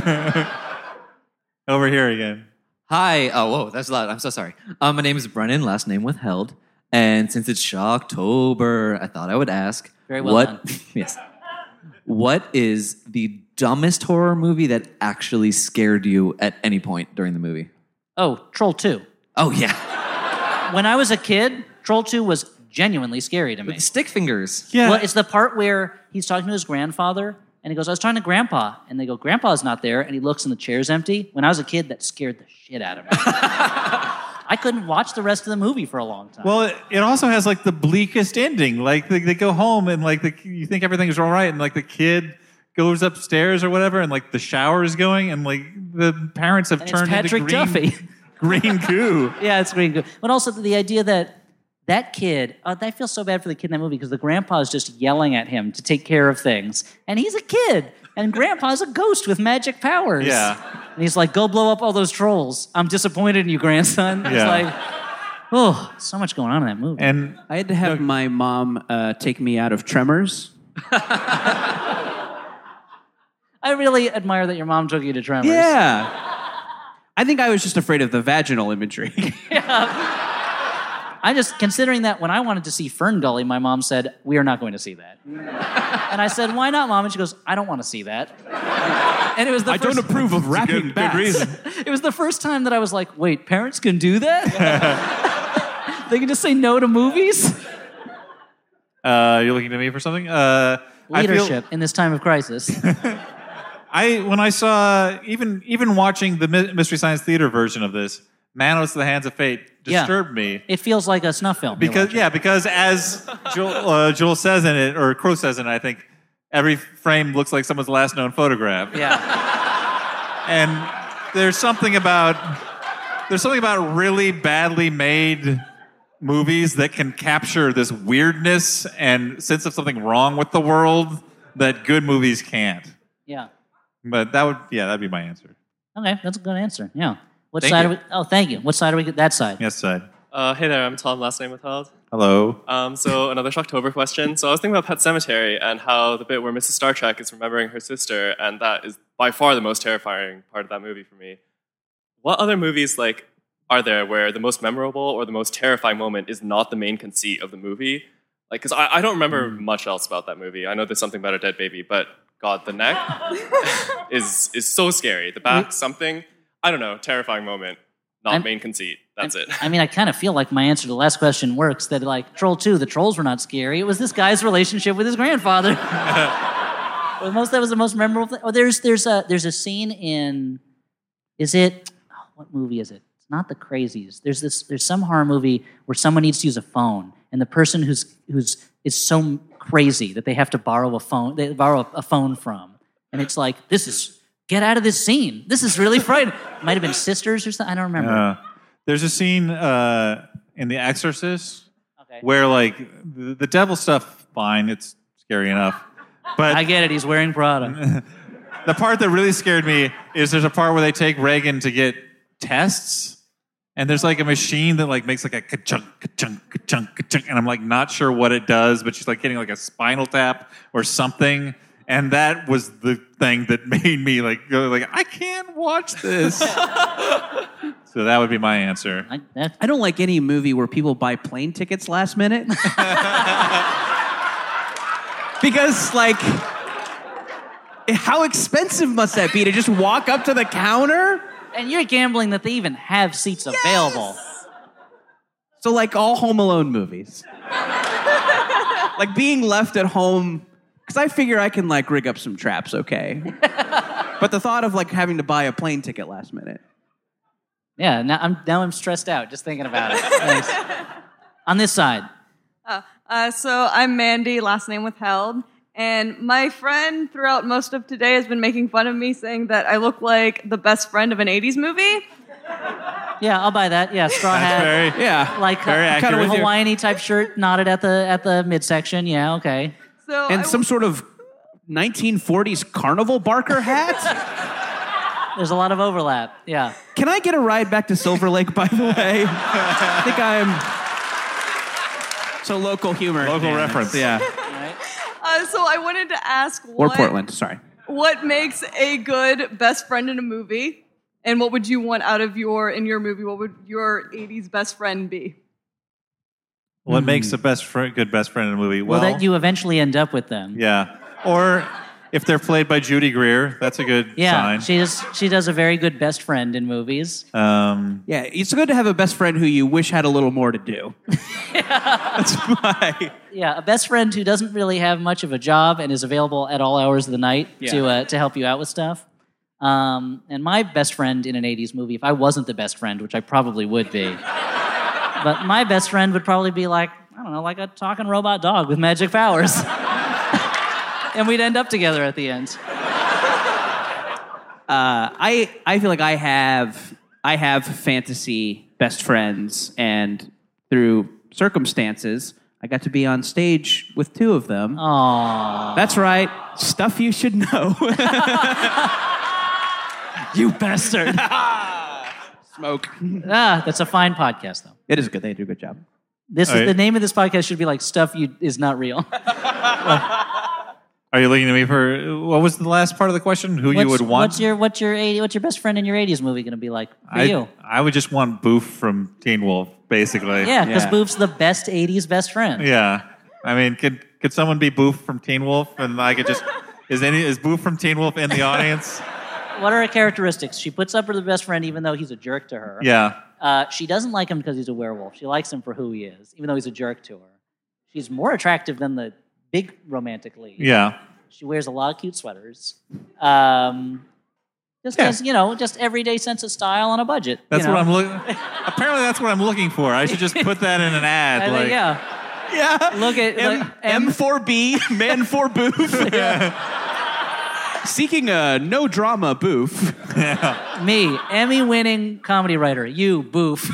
Over here again. Hi. Oh, whoa, that's loud. I'm so sorry. Um, my name is Brennan, last name withheld. And since it's Shocktober, I thought I would ask. Very well what, done. Yes. What is the dumbest horror movie that actually scared you at any point during the movie? Oh, Troll two. Oh, yeah. When I was a kid, Troll two was genuinely scary to me. With stick fingers. Yeah. Well, it's the part where he's talking to his grandfather, and he goes, I was talking to Grandpa. And they go, Grandpa's not there. And he looks, and the chair's empty. When I was a kid, that scared the shit out of me. I couldn't watch the rest of the movie for a long time. Well, it, it also has like the bleakest ending. Like they, they go home and like the, you think everything's all right, and like the kid goes upstairs or whatever, and like the shower is going, and like the parents have And it's turned Patrick into green, Duffy. green goo. Yeah, it's green goo. But also the idea that that kid, uh, I feel so bad for the kid in that movie because the grandpa is just yelling at him to take care of things. And he's a kid. And grandpa's a ghost with magic powers. Yeah. And he's like, go blow up all those trolls. I'm disappointed in you, grandson. It's Yeah. like, oh, so much going on in that movie. And I had to have my mom uh, take me out of Tremors. I really admire that your mom took you to Tremors. Yeah. I think I was just afraid of the vaginal imagery. I just, considering that when I wanted to see Fern Gully, my mom said, we are not going to see that. And I said, why not, Mom? And she goes, I don't want to see that. And it was the I first, don't approve of rapping good bats. reason. It was the first time that I was like, wait, parents can do that? They can just say no to movies? Uh, you're looking to me for something? Uh, I feel- Leadership in this time of crisis. I when I saw even even watching the My- Mystery Science Theater version of this, Manos the Hands of Fate Yeah. disturbed me. It feels like a snuff film. Because yeah, because as Joel, uh, Joel says in it, or Crow says in it, I think every frame looks like someone's last known photograph. Yeah. And there's something about there's something about really badly made movies that can capture this weirdness and sense of something wrong with the world that good movies can't. Yeah. But that would yeah, that'd be my answer. Okay, that's a good answer. Yeah. What Thank side you. are we? Oh, thank you. What side are we? That side. Yes, side. Uh, hey there, I'm Tom, last name withheld. Hello. Um, so another Shocktober question. So I was thinking about Pet Sematary and how the bit where Missus Star Trek is remembering her sister, and that is by far the most terrifying part of that movie for me. What other movies like are there where the most memorable or the most terrifying moment is not the main conceit of the movie? Like, because I, I don't remember mm. much else about that movie. I know there's something about a dead baby, but God, the neck is is so scary. The back, something, I don't know, terrifying moment, not I'm, main conceit. That's I, it. I mean, I kind of feel like my answer to the last question works, that like Troll two, the trolls were not scary. It was this guy's relationship with his grandfather. Well, most that was the most memorable thing. Oh, there's there's a there's a scene in, is it, oh, what movie is it? It's not The Crazies. There's this there's some horror movie where someone needs to use a phone, and the person who's who's is so crazy that they have to borrow a phone. They borrow a, a phone from, and it's like, this is get out of this scene. This is really frightening. Might have been Sisters or something. I don't remember. Uh, there's a scene uh, in The Exorcist okay. where like the, the devil stuff, fine, it's scary enough. But I get it. He's wearing Prada. The part that really scared me is there's a part where they take Reagan to get tests, and there's like a machine that like makes like a ka-chunk, ka-chunk, ka-chunk, ka-chunk, and I'm like not sure what it does, but she's like getting like a spinal tap or something, and that was the thing that made me like go like I can't watch this. So that would be my answer. I, I don't like any movie where people buy plane tickets last minute. Because, like, how expensive must that be to just walk up to the counter? And you're gambling that they even have seats yes! available. So, like, all Home Alone movies. Like, being left at home, because I figure I can, like, rig up some traps, okay? But the thought of, like, having to buy a plane ticket last minute. Yeah, now I'm now I'm stressed out just thinking about it. Thanks. On this side. Uh, uh, so I'm Mandy, last name withheld. And my friend throughout most of today has been making fun of me, saying that I look like the best friend of an eighties movie. Yeah, I'll buy that. Yeah, straw hat. Very, yeah, like very uh, kind of a accurate. Hawaiian-y type shirt, knotted at the at the midsection. Yeah, okay. So and I some sort of nineteen forties carnival barker hat. There's a lot of overlap. Yeah. Can I get a ride back to Silver Lake? By the way, I think I'm. So local humor. Local yeah, reference. Yeah. Uh, so I wanted to ask Or what, Portland, sorry. What makes a good best friend in a movie? And what would you want out of your, in your movie, what would your eighties best friend be? What Hmm. makes a best friend, good best friend in a movie? Well, Well, that you eventually end up with them. yeah. Or if they're played by Judy Greer, that's a good Yeah, sign. she does. She does a very good best friend in movies. Um, Yeah, it's good to have a best friend who you wish had a little more to do. That's my... Yeah, a best friend who doesn't really have much of a job and is available at all hours of the night Yeah. to uh, to help you out with stuff. Um, and my best friend in an eighties movie, if I wasn't the best friend, which I probably would be, but my best friend would probably be like, I don't know, like a talking robot dog with magic powers. And we'd end up together at the end. Uh, I I feel like I have I have fantasy best friends, and through circumstances, I got to be on stage with two of them. Aww. That's right. Stuff you should know. You bastard. Smoke. Ah, that's a fine podcast, though. It is good. They do a good job. This All is right. the name of this podcast should be like Stuff You Is Not Real. Are you looking at me for what was the last part of the question? Who you What's- would want? What's your what's your eighty, what's your best friend in your eighties movie going to be like for I, you? I would just want Boof from Teen Wolf, basically. Yeah, because Boof's the best eighties best friend. Yeah. I mean, could could someone be Boof from Teen Wolf, and I could just is any is Boof from Teen Wolf in the audience? What are her characteristics? She puts up with the best friend even though he's a jerk to her. Yeah. Uh, she doesn't like him because he's a werewolf. She likes him for who he is, even though he's a jerk to her. She's more attractive than the big romantic lead. Yeah. She wears a lot of cute sweaters. Um, just Yeah. as, you know, just everyday sense of style on a budget. That's you know? what I'm looking. Apparently, that's what I'm looking for. I should just put that in an ad. I think, like, yeah. Yeah. Look at M, like, M four B, man for boof. Seeking a no drama boof. Me, Emmy-winning comedy writer. You, Boof.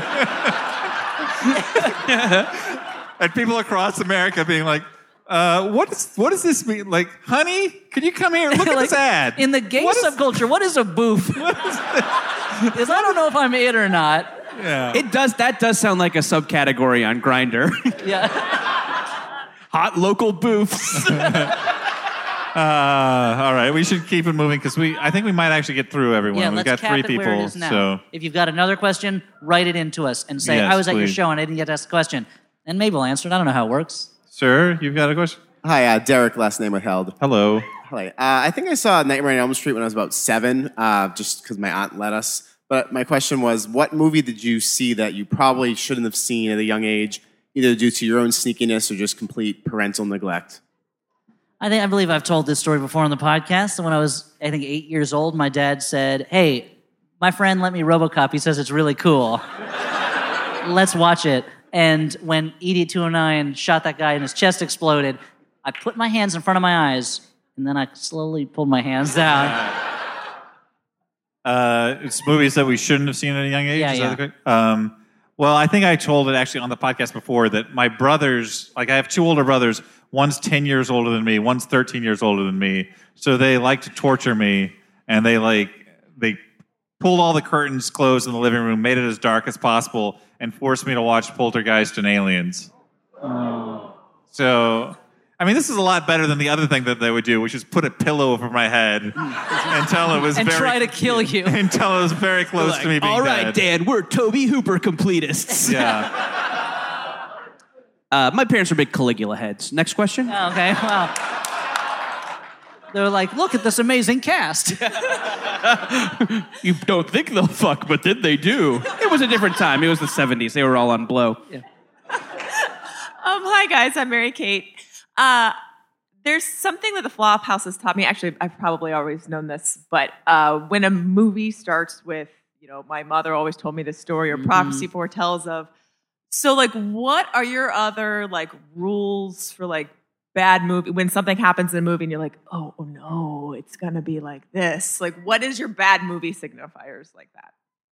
And people across America being like, uh, what, is, what does this mean? Like, honey, could you come here? Look at Like, this ad. In the gay What is- subculture, what is a boof? Because I don't know if I'm it or not. Yeah. It does. That does sound like a subcategory on Grindr. Yeah. Hot local boofs. Uh, all right, we should keep it moving because we. I think we might actually get through everyone. Yeah, We've let's got cap three it where it people, is now. so If you've got another question, write it into us and say, Yes, I was at your please. show and I didn't get to ask the question. And maybe we'll answer it. I don't know how it works. sir, you've got a question. Hi, uh, Derek, last name withheld. Hello. Hi. Uh, I think I saw Nightmare on Elm Street when I was about seven, uh, just because my aunt let us. But my question was, what movie did you see that you probably shouldn't have seen at a young age, either due to your own sneakiness or just complete parental neglect? I think I believe I've told this story before on the podcast. When I was, I think, eight years old, my dad said, "Hey, my friend lent me RoboCop. He says it's really cool. Let's watch it." And when E D two oh nine shot that guy and his chest exploded, I put my hands in front of my eyes, and then I slowly pulled my hands down. Uh, it's movies that we shouldn't have seen at a young age. Yeah, is yeah. that correct? Um, well, I think I told it actually on the podcast before that my brothers, like I have two older brothers. One's ten years older than me. One's thirteen years older than me. So they like to torture me, and they like they pulled all the curtains closed in the living room, made it as dark as possible, and forced me to watch Poltergeist and Aliens. Oh. So, I mean, this is a lot better than the other thing that they would do, which is put a pillow over my head until it was And very, try to kill you. until it was very close Like, to me being all right, dead. Dan, we're Toby Hooper completists. Yeah. Uh, my parents are big Caligula heads. Next question. Oh, okay, well. They were like, look at this amazing cast. You don't think they'll fuck, but then they do. It was a different time. It was the seventies. They were all on blow. Yeah. Um, hi, guys. I'm Mary Kate. Uh, there's something that the Flophouse has taught me. Actually, I've probably always known this, but uh, when a movie starts with, you know, my mother always told me this story or prophecy foretells of. So, like, what are your other, like, rules for, like, bad movie? When something happens in a movie and you're like, oh, oh no, it's going to be like this. Like, what is your bad movie signifiers like that?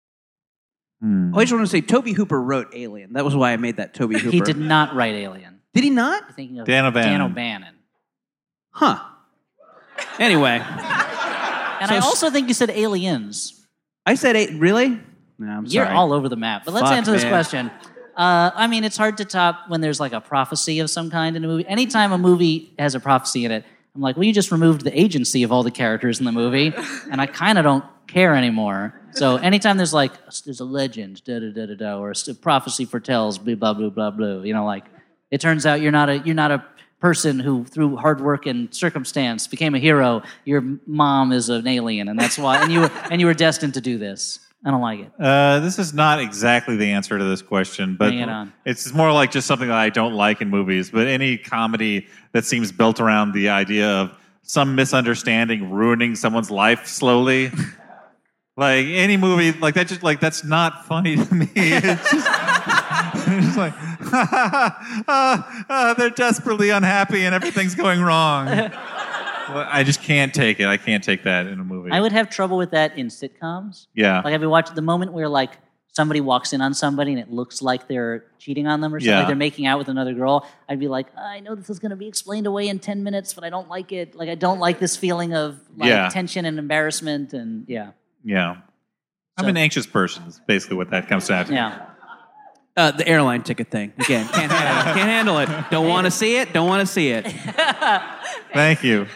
Hmm. I just want to say, Toby Hooper wrote Alien. That was why I made that Toby Hooper. He did not write Alien. Did he not? You're thinking of Dan O'Bannon. Dan O'Bannon. Huh. Anyway. And So I s- also think you said Aliens. I said, eight, really? No, I'm You're sorry. all over the map. But let's Fuck, answer this man. question. Uh, I mean, it's hard to top when there's like a prophecy of some kind in a movie. Anytime a movie has a prophecy in it, I'm like, well, you just removed the agency of all the characters in the movie, and I kind of don't care anymore. So anytime there's like, there's a legend, da da da da da, or a prophecy foretells, blah blah blah blah blah. You know, like it turns out you're not a you're not a person who through hard work and circumstance became a hero. Your mom is an alien, and that's why. And you were, and you were destined to do this. I don't like it. Uh, this is not exactly the answer to this question, but Bring it on. it's more like just something that I don't like in movies. But any comedy that seems built around the idea of some misunderstanding ruining someone's life slowly, like any movie like that, just like that's not funny to me. It's just, it's just like uh, uh, they're desperately unhappy and everything's going wrong. Well, I just can't take it. I can't take that in a movie. I would have trouble with that in sitcoms. Yeah. Like, have you watched the moment where, like, somebody walks in on somebody and it looks like they're cheating on them or something, Yeah. like they're making out with another girl? I'd be like, I know this is going to be explained away in ten minutes, but I don't like it. Like, I don't like this feeling of, like, Yeah. tension and embarrassment and, yeah. Yeah. I'm So- an anxious person, is basically what that comes down to. Yeah. Uh, the airline ticket thing. Again, can't handle it. Can't handle it. Don't want to see it. Don't want to see it. Thank you.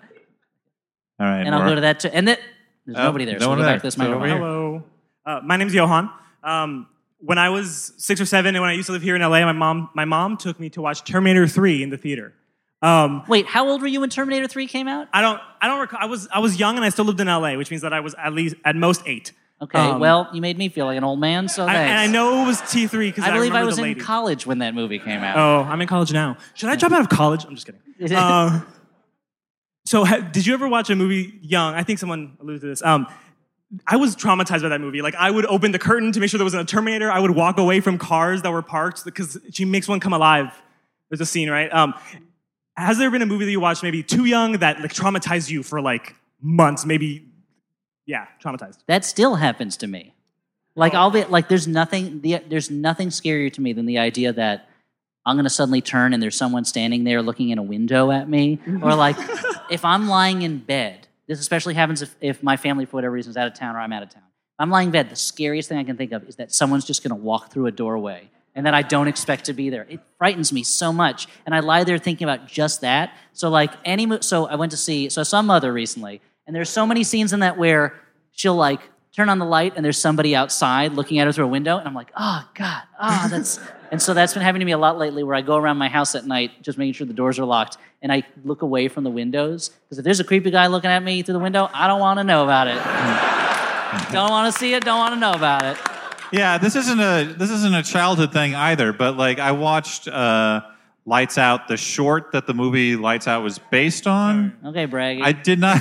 All right. And I'll Nora. go to that too. And that, there's Oh, nobody there, no so one we'll go there. back to this So over microphone. here. Hello. Uh, my name's Johan. Um, when I was six or seven and when I used to live here in L A, my mom, my mom took me to watch Terminator three in the theater. Um, Wait, how old were you when Terminator three came out? I don't, I don't recall. I was, I was young and I still lived in L A, which means that I was at least, at most eight. Okay, Um, well, you made me feel like an old man, so I, thanks. and I know it was T three because I, I believe I remember was the in lady. college when that movie came out. Oh, I'm in college now. Should I drop out of college? I'm just kidding. Uh, so, ha- did you ever watch a movie young? I think someone alluded to this. Um, I was traumatized by that movie. Like, I would open the curtain to make sure there wasn't a Terminator. I would walk away from cars that were parked because she makes one come alive. There's a scene, right? Um, has there been a movie that you watched maybe too young that like traumatized you for like months? Maybe, yeah, traumatized. That still happens to me. Like I'll be like, there's nothing, the, there's nothing scarier to me than the idea that I'm gonna suddenly turn and there's someone standing there looking in a window at me, or like if I'm lying in bed. This especially happens if, if my family for whatever reason is out of town or I'm out of town. I'm lying in bed. The scariest thing I can think of is that someone's just going to walk through a doorway and that I don't expect to be there. It frightens me so much. And I lie there thinking about just that. So like any, mo- so I went to see, so I saw Mother recently, and there's so many scenes in that where she'll like turn on the light and there's somebody outside looking at her through a window, and I'm like, oh God, oh, that's, and so that's been happening to me a lot lately where I go around my house at night just making sure the doors are locked, and I look away from the windows, because if there's a creepy guy looking at me through the window, I don't want to know about it. Don't want to see it, don't want to know about it. Yeah, this isn't a this isn't a childhood thing either, but like I watched uh, Lights Out, the short that the movie Lights Out was based on. Okay, Braggy. I did not.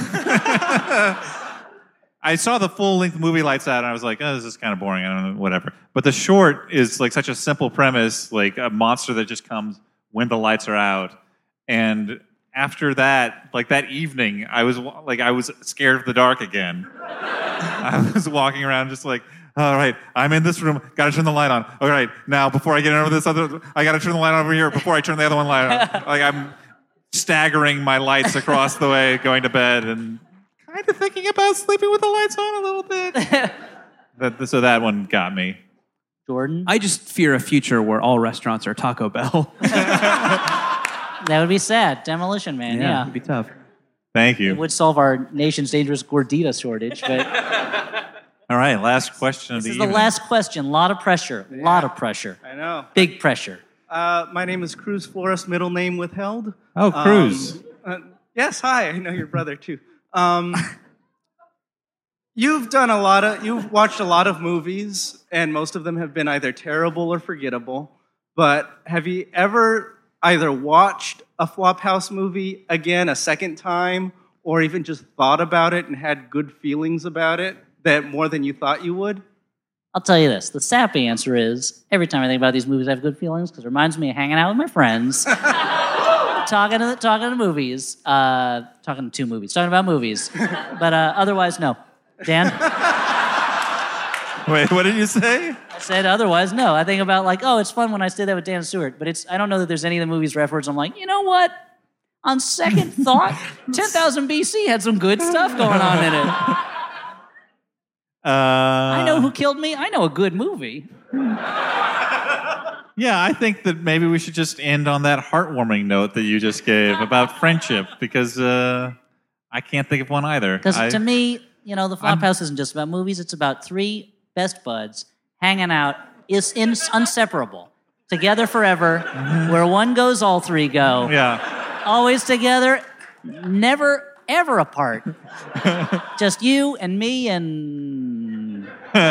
I saw the full-length movie Lights Out, and I was like, oh, this is kind of boring. I don't know, whatever. But the short is like such a simple premise, like a monster that just comes when the lights are out. And after that, like that evening, I was like, I was scared of the dark again. I was walking around just like, all right, I'm in this room. Got to turn the light on. All right, now before I get over this other, I got to turn the light on over here before I turn the other one light on. Like I'm staggering my lights across the way, going to bed, and kind of thinking about sleeping with the lights on a little bit. that, so that one got me. Jordan? I just fear a future where all restaurants are Taco Bell. That would be sad. Demolition Man, yeah. It'd be tough. Thank you. It would solve our nation's dangerous gordita shortage, but... All right, last question of This the is the evening. last question. A lot of pressure. A lot of pressure. I know. Big pressure. Uh, my name is Cruz Flores, middle name withheld. Oh, Cruz. Um, uh, yes, hi. I know your brother, too. Um, you've done a lot of, you've watched a lot of movies, and most of them have been either terrible or forgettable. But have you ever either watched a Flophouse movie again a second time, or even just thought about it and had good feelings about it? That more than you thought you would? I'll tell you this. The sappy answer is, every time I think about these movies, I have good feelings because it reminds me of hanging out with my friends, talking to talking to movies, uh, talking to two movies, talking about movies. But uh, otherwise, no. Dan? Wait, what did you say? I said otherwise, no. I think about like, oh, it's fun when I stay there with Dan Stewart, but it's I don't know that there's any of the movies referenced. I'm like, you know what? On second thought, ten thousand B C had some good stuff going on in it. Uh, I know who killed me. I know a good movie. Yeah, I think that maybe we should just end on that heartwarming note that you just gave about friendship, because uh, I can't think of one either. Because I- to me, you know, the Flophouse isn't just about movies. It's about three best buds hanging out. Is in, inseparable. Together forever. Where one goes, all three go. Yeah. Always together. Never, ever apart. Just you and me and...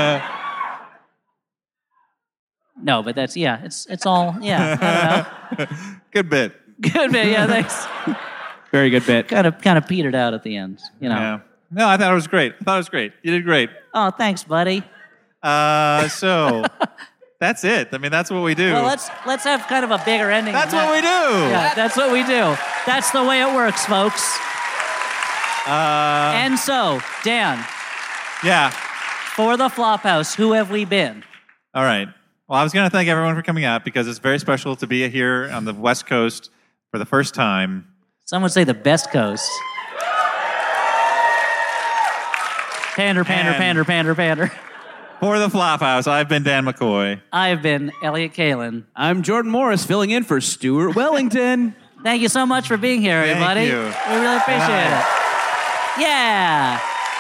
No, but that's, yeah, it's it's all, yeah, I don't know. Good bit. Good bit, yeah, thanks. Very good bit. Kind of kind of petered out at the end, you know. Yeah. No, I thought it was great. I thought it was great. You did great. Oh, thanks, buddy. Uh, so that's it. I mean, that's what we do. Well, let's let's have kind of a bigger ending. That's than what that. we do. Yeah, that's what we do. That's the way it works, folks. Uh, and so, Dan. Yeah. For the Flophouse, who have we been? All right. Well, I was going to thank everyone for coming out because it's very special to be here on the West Coast for the first time. Some would say the best coast. Pander, pander, And- pander, pander, pander. For the Flophouse, I've been Dan McCoy. I've been Elliot Kalin. I'm Jordan Morris, filling in for Stuart Wellington. Thank you so much for being here, Thank everybody. you. We really appreciate Bye. it. Yeah.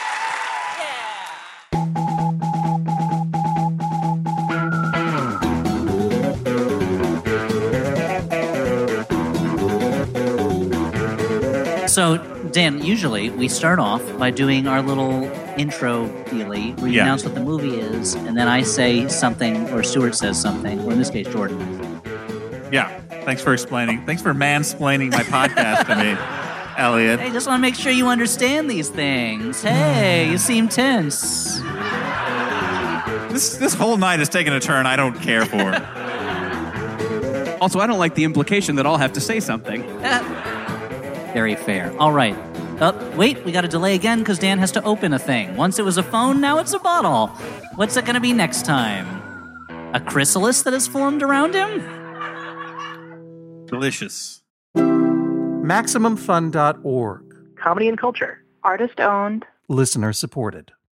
So, Dan, usually we start off by doing our little intro dealy where you Yeah. announce what the movie is, and then I say something, or Stuart says something, or in this case, Jordan. Yeah. Thanks for explaining. Thanks for mansplaining my podcast to me, Elliot. Hey, just want to make sure you understand these things. Hey, you seem tense. This this whole night is taking a turn I don't care for. Also, I don't like the implication that I'll have to say something. Very fair. All right. Oh, wait, we got to delay again because Dan has to open a thing. Once it was a phone, now it's a bottle. What's it going to be next time? A chrysalis that has formed around him? Delicious. Maximum Fun dot org. Comedy and culture. Artist owned. Listener supported.